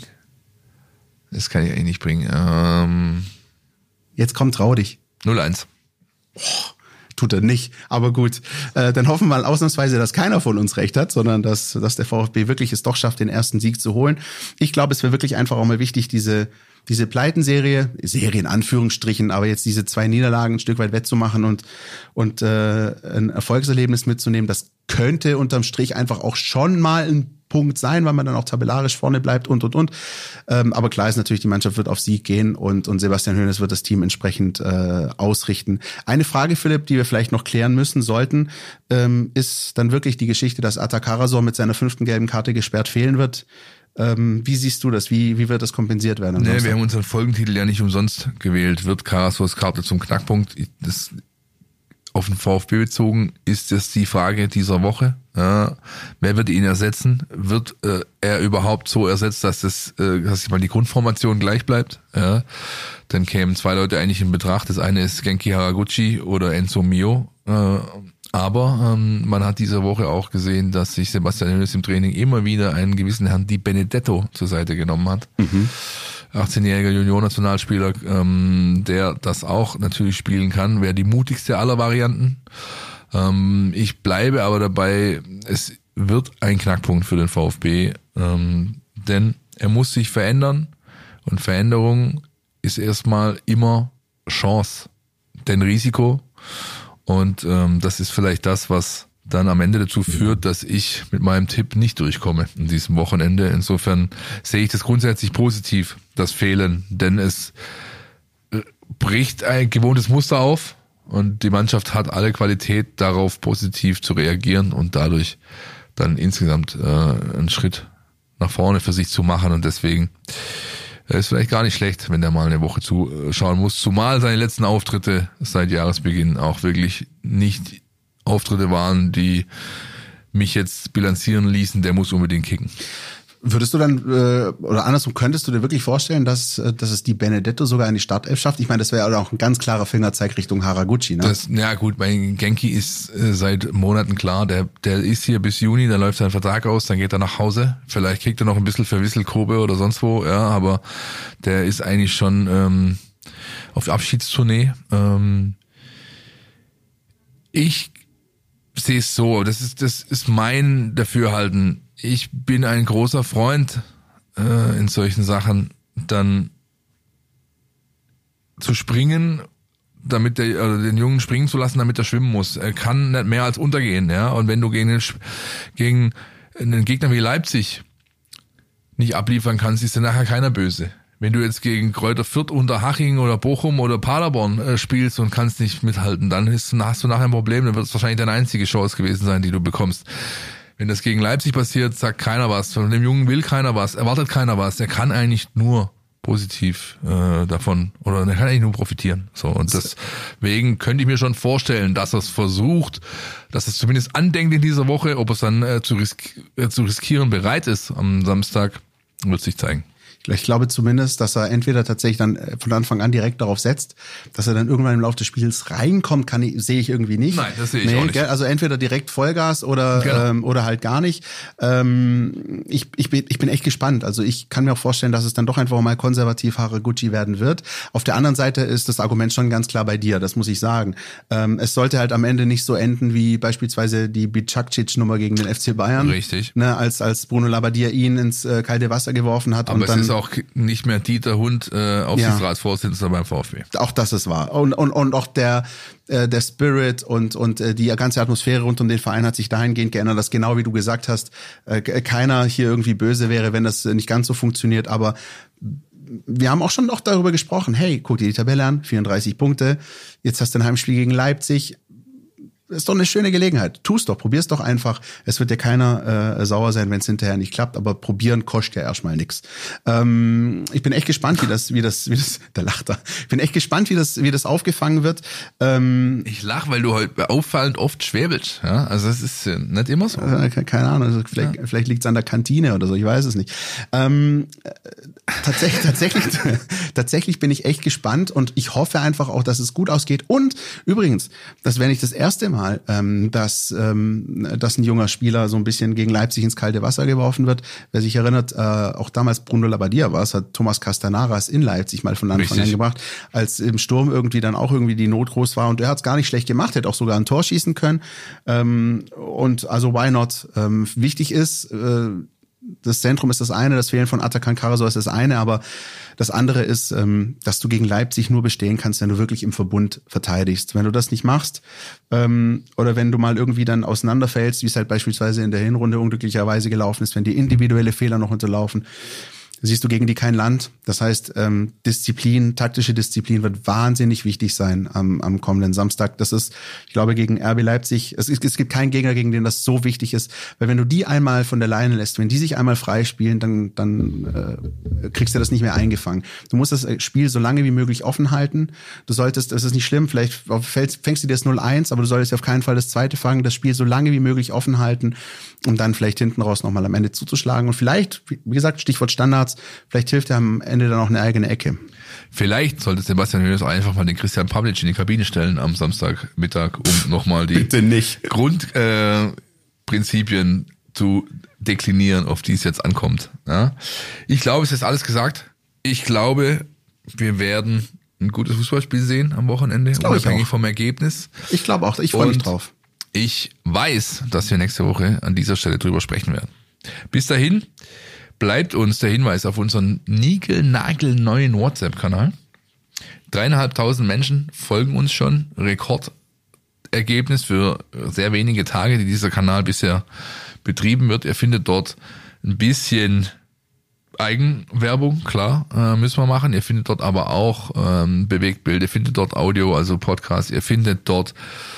Das kann ich eigentlich nicht bringen. Ähm, Jetzt komm, trau dich. null eins. Oh, tut er nicht, aber gut. Äh, dann hoffen wir mal ausnahmsweise, dass keiner von uns recht hat, sondern dass, dass der VfB wirklich es doch schafft, den ersten Sieg zu holen. Ich glaube, es wäre wirklich einfach auch mal wichtig, diese diese Pleitenserie, Serie in Anführungsstrichen, aber jetzt diese zwei Niederlagen ein Stück weit wettzumachen und und äh, ein Erfolgserlebnis mitzunehmen, das könnte unterm Strich einfach auch schon mal ein Punkt sein, weil man dann auch tabellarisch vorne bleibt und, und, und. Ähm, aber klar ist natürlich, die Mannschaft wird auf Sieg gehen und, und Sebastian Hoeneß wird das Team entsprechend äh, ausrichten. Eine Frage, Philipp, die wir vielleicht noch klären müssen sollten, ähm, ist dann wirklich die Geschichte, dass Atta Karasor mit seiner fünften gelben Karte gesperrt fehlen wird. Ähm, wie siehst du das? Wie, wie wird das kompensiert werden? Nee, wir haben unseren Folgentitel ja nicht umsonst gewählt. Wird Karasors Karte zum Knackpunkt? Das, auf den VfB bezogen ist das die Frage dieser Woche. Ja, wer wird ihn ersetzen? Wird äh, er überhaupt so ersetzt, dass das, äh, dass mal die Grundformation gleich bleibt? Ja, dann kämen zwei Leute eigentlich in Betracht. Das eine ist Genki Haraguchi oder Enzo Mio. Äh, aber ähm, man hat diese Woche auch gesehen, dass sich Sebastian Hoeneß im Training immer wieder einen gewissen Herrn Di Benedetto zur Seite genommen hat. Mhm. achtzehnjähriger Junior-Nationalspieler, ähm, der das auch natürlich spielen kann, wäre die mutigste aller Varianten. Ähm, ich bleibe aber dabei, es wird ein Knackpunkt für den VfB, ähm, denn er muss sich verändern und Veränderung ist erstmal immer Chance, denn Risiko und ähm, das ist vielleicht das, was dann am Ende dazu führt, dass ich mit meinem Tipp nicht durchkomme in diesem Wochenende. Insofern sehe ich das grundsätzlich positiv, das Fehlen, denn es bricht ein gewohntes Muster auf und die Mannschaft hat alle Qualität, darauf positiv zu reagieren und dadurch dann insgesamt äh, einen Schritt nach vorne für sich zu machen und deswegen äh, ist vielleicht gar nicht schlecht, wenn der mal eine Woche zuschauen muss, zumal seine letzten Auftritte seit Jahresbeginn auch wirklich nicht Auftritte waren, die mich jetzt bilanzieren ließen, der muss unbedingt kicken. Würdest du dann, äh, oder andersrum, könntest du dir wirklich vorstellen, dass, dass es die Benedetto sogar in die Startelf schafft? Ich meine, das wäre auch ein ganz klarer Fingerzeig Richtung Haraguchi, ne? Das, ja gut, bei Genki ist äh, seit Monaten klar, der der ist hier bis Juni, dann läuft sein Vertrag aus, dann geht er nach Hause. Vielleicht kriegt er noch ein bisschen für Wisselkobe oder sonst wo, ja, aber der ist eigentlich schon ähm, auf Abschiedstournee. Ähm, ich sehe es so, das ist das ist mein Dafürhalten. Ich bin ein großer Freund äh, in solchen Sachen, dann zu springen, damit der oder den Jungen springen zu lassen, damit er schwimmen muss. Er kann nicht mehr als untergehen, ja. Und wenn du gegen den, gegen einen Gegner wie Leipzig nicht abliefern kannst, ist dann nachher keiner böse. Wenn du jetzt gegen Kräuter Fürth, Unterhaching oder Bochum oder Paderborn äh, spielst und kannst nicht mithalten, dann ist, hast du nachher ein Problem. Dann wird es wahrscheinlich deine einzige Chance gewesen sein, die du bekommst. Wenn das gegen Leipzig passiert, sagt keiner was. Von dem Jungen will keiner was, erwartet keiner was. Der kann eigentlich nur positiv äh, davon oder der kann eigentlich nur profitieren. So, und deswegen könnte ich mir schon vorstellen, dass er es versucht, dass er es zumindest andenkt in dieser Woche. Ob er es dann äh, zu, risk- äh, zu riskieren bereit ist am Samstag, wird sich zeigen. Ich glaube zumindest, dass er entweder tatsächlich dann von Anfang an direkt darauf setzt, dass er dann irgendwann im Laufe des Spiels reinkommt, kann ich, sehe ich irgendwie nicht. Nein, das sehe ich nee, auch nicht. Also entweder direkt Vollgas oder genau. ähm, oder halt gar nicht. Ähm, ich, ich, bin, ich bin echt gespannt. Also ich kann mir auch vorstellen, dass es dann doch einfach mal konservativ Haraguchi werden wird. Auf der anderen Seite ist das Argument schon ganz klar bei dir, das muss ich sagen. Ähm, es sollte halt am Ende nicht so enden wie beispielsweise die Bicakcic-Nummer gegen den F C Bayern. Richtig. Ne, als, als Bruno Labbadia ihn ins äh, kalte Wasser geworfen hat. Aber und es dann, ist auch nicht mehr Dieter Hund, äh, Aufsichtsratsvorsitzender ja. beim VfB. Auch das ist wahr. Und, und, und auch der, äh, der Spirit und, und äh, die ganze Atmosphäre rund um den Verein hat sich dahingehend geändert, dass genau wie du gesagt hast, äh, keiner hier irgendwie böse wäre, wenn das nicht ganz so funktioniert. Aber wir haben auch schon noch darüber gesprochen. Hey, guck dir die Tabelle an, vierunddreißig Punkte. Jetzt hast du ein Heimspiel gegen Leipzig. Das ist doch eine schöne Gelegenheit. Tu's doch, probier's doch einfach. Es wird dir keiner äh, sauer sein, wenn es hinterher nicht klappt, aber probieren kostet ja erstmal nichts. Ähm, ich bin echt gespannt, wie das, wie das, wie das, der lacht da. Ich bin echt gespannt, wie das, wie das aufgefangen wird. Ähm, ich lach, weil du heute auffallend oft schwäbelst. Ja? Also das ist äh, nicht immer so. Äh, keine Ahnung, also vielleicht, ja. vielleicht liegt's an der Kantine oder so, ich weiß es nicht. Ähm, tatsächlich, tatsächlich, tatsächlich bin ich echt gespannt und ich hoffe einfach auch, dass es gut ausgeht. Und übrigens, das wäre nicht das erste Mal, ähm, dass, ähm, dass ein junger Spieler so ein bisschen gegen Leipzig ins kalte Wasser geworfen wird. Wer sich erinnert, äh, auch damals Bruno Labbadia war es, hat Thomas Castanaras in Leipzig mal von Anfang an gebracht, als im Sturm irgendwie dann auch irgendwie die Not groß war und er hat es gar nicht schlecht gemacht, hätte auch sogar ein Tor schießen können. Ähm, und also why not? Ähm, wichtig ist, äh, das Zentrum ist das eine, das Fehlen von Atakan Karasor ist das eine, aber das andere ist, ähm, dass du gegen Leipzig nur bestehen kannst, wenn du wirklich im Verbund verteidigst. Wenn du das nicht machst ähm, oder wenn du mal irgendwie dann auseinanderfällst, wie es halt beispielsweise in der Hinrunde unglücklicherweise gelaufen ist, wenn die individuelle Fehler noch unterlaufen, siehst du gegen die kein Land. Das heißt, ähm, Disziplin, taktische Disziplin wird wahnsinnig wichtig sein am, am kommenden Samstag. Das ist, ich glaube, gegen R B Leipzig, es, es gibt keinen Gegner, gegen den das so wichtig ist. Weil wenn du die einmal von der Leine lässt, wenn die sich einmal freispielen, dann, dann äh, kriegst du das nicht mehr eingefangen. Du musst das Spiel so lange wie möglich offen halten. Du solltest, das ist nicht schlimm, vielleicht fängst, fängst du dir das null eins, aber du solltest auf keinen Fall das zweite fangen, das Spiel so lange wie möglich offen halten, um dann vielleicht hinten raus nochmal am Ende zuzuschlagen. Und vielleicht, wie gesagt, Stichwort Standards, vielleicht hilft er am Ende dann auch eine eigene Ecke. Vielleicht sollte Sebastian Hoeneß einfach mal den Christian Pavlic in die Kabine stellen am Samstagmittag, um nochmal die Grundprinzipien äh, zu deklinieren, auf die es jetzt ankommt. Ja? Ich glaube, es ist alles gesagt. Ich glaube, wir werden ein gutes Fußballspiel sehen am Wochenende, unabhängig vom Ergebnis. Ich glaube auch, ich freue mich drauf. Ich weiß, dass wir nächste Woche an dieser Stelle drüber sprechen werden. Bis dahin bleibt uns der Hinweis auf unseren niegelnagelneuen WhatsApp-Kanal. Dreieinhalbtausend Menschen folgen uns schon. Rekordergebnis für sehr wenige Tage, die dieser Kanal bisher betrieben wird. Ihr findet dort ein bisschen Eigenwerbung, klar, äh, müssen wir machen. Ihr findet dort aber auch ähm, Bewegtbild, ihr findet dort Audio, also Podcast, ihr findet dort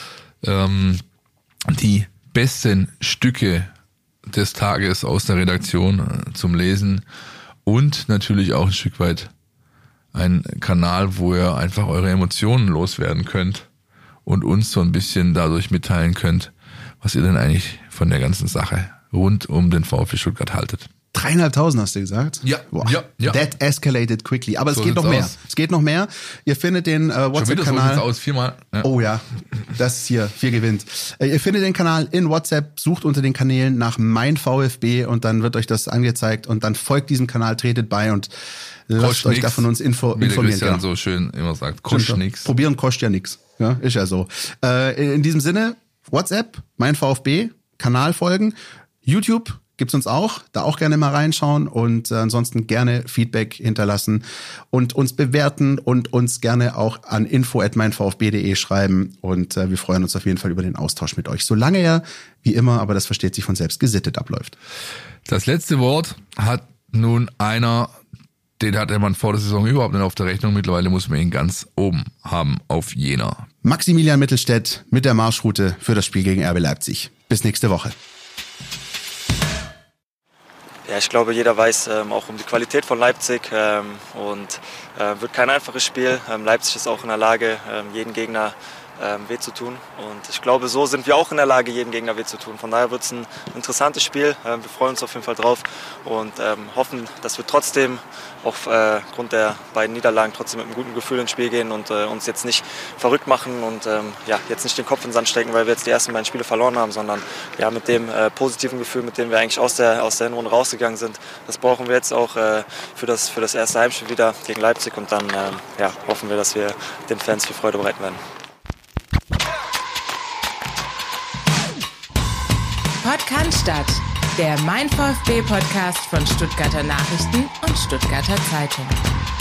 ähm, die besten Stücke des Tages aus der Redaktion äh, zum Lesen und natürlich auch ein Stück weit ein Kanal, wo ihr einfach eure Emotionen loswerden könnt und uns so ein bisschen dadurch mitteilen könnt, was ihr denn eigentlich von der ganzen Sache rund um den VfB Stuttgart haltet. Dreieinhalbtausend hast du gesagt? Ja, Boah. ja, ja. That escalated quickly. Aber So es geht noch sieht's mehr. aus. Es geht noch mehr. Ihr findet den äh, WhatsApp-Kanal. So aus, viermal. Ja. Oh ja, das ist hier, vier gewinnt. Äh, ihr findet den Kanal in WhatsApp, sucht unter den Kanälen nach mein VfB und dann wird euch das angezeigt und dann folgt diesem Kanal, tretet bei und lasst Kostet euch nix, da von uns info, wie der informieren. Christian Genau. so schön immer sagt, kostet nix. Probieren kostet ja nix. Ja, ist ja so. Äh, in diesem Sinne, WhatsApp, mein VfB, Kanal folgen, YouTube gibt's uns auch, da auch gerne mal reinschauen und äh, ansonsten gerne Feedback hinterlassen und uns bewerten und uns gerne auch an info at mein v f b punkt d e schreiben und äh, wir freuen uns auf jeden Fall über den Austausch mit euch. Solange er, wie immer, aber das versteht sich von selbst, gesittet abläuft. Das letzte Wort hat nun einer, den hatte man vor der Saison überhaupt nicht auf der Rechnung. Mittlerweile muss man ihn ganz oben haben auf Jena. Maximilian Mittelstädt mit der Marschroute für das Spiel gegen R B Leipzig. Bis nächste Woche. Ja, ich glaube, jeder weiß ähm, auch um die Qualität von Leipzig ähm, und äh, wird kein einfaches Spiel. Ähm, Leipzig ist auch in der Lage, ähm, jeden Gegner ähm, weh zu tun. Und ich glaube, so sind wir auch in der Lage, jedem Gegner weh zu tun. Von daher wird es ein interessantes Spiel. Ähm, wir freuen uns auf jeden Fall drauf und ähm, hoffen, dass wir trotzdem aufgrund äh, der beiden Niederlagen trotzdem mit einem guten Gefühl ins Spiel gehen und äh, uns jetzt nicht verrückt machen und ähm, ja, jetzt nicht den Kopf in den Sand stecken, weil wir jetzt die ersten beiden Spiele verloren haben, sondern ja, mit dem äh, positiven Gefühl, mit dem wir eigentlich aus der, aus der Hinrunde rausgegangen sind. Das brauchen wir jetzt auch äh, für, das, für das erste Heimspiel wieder gegen Leipzig und dann äh, ja, hoffen wir, dass wir den Fans viel Freude bereiten werden. Podcast, der Mein VfB Podcast von Stuttgarter Nachrichten und Stuttgarter Zeitung.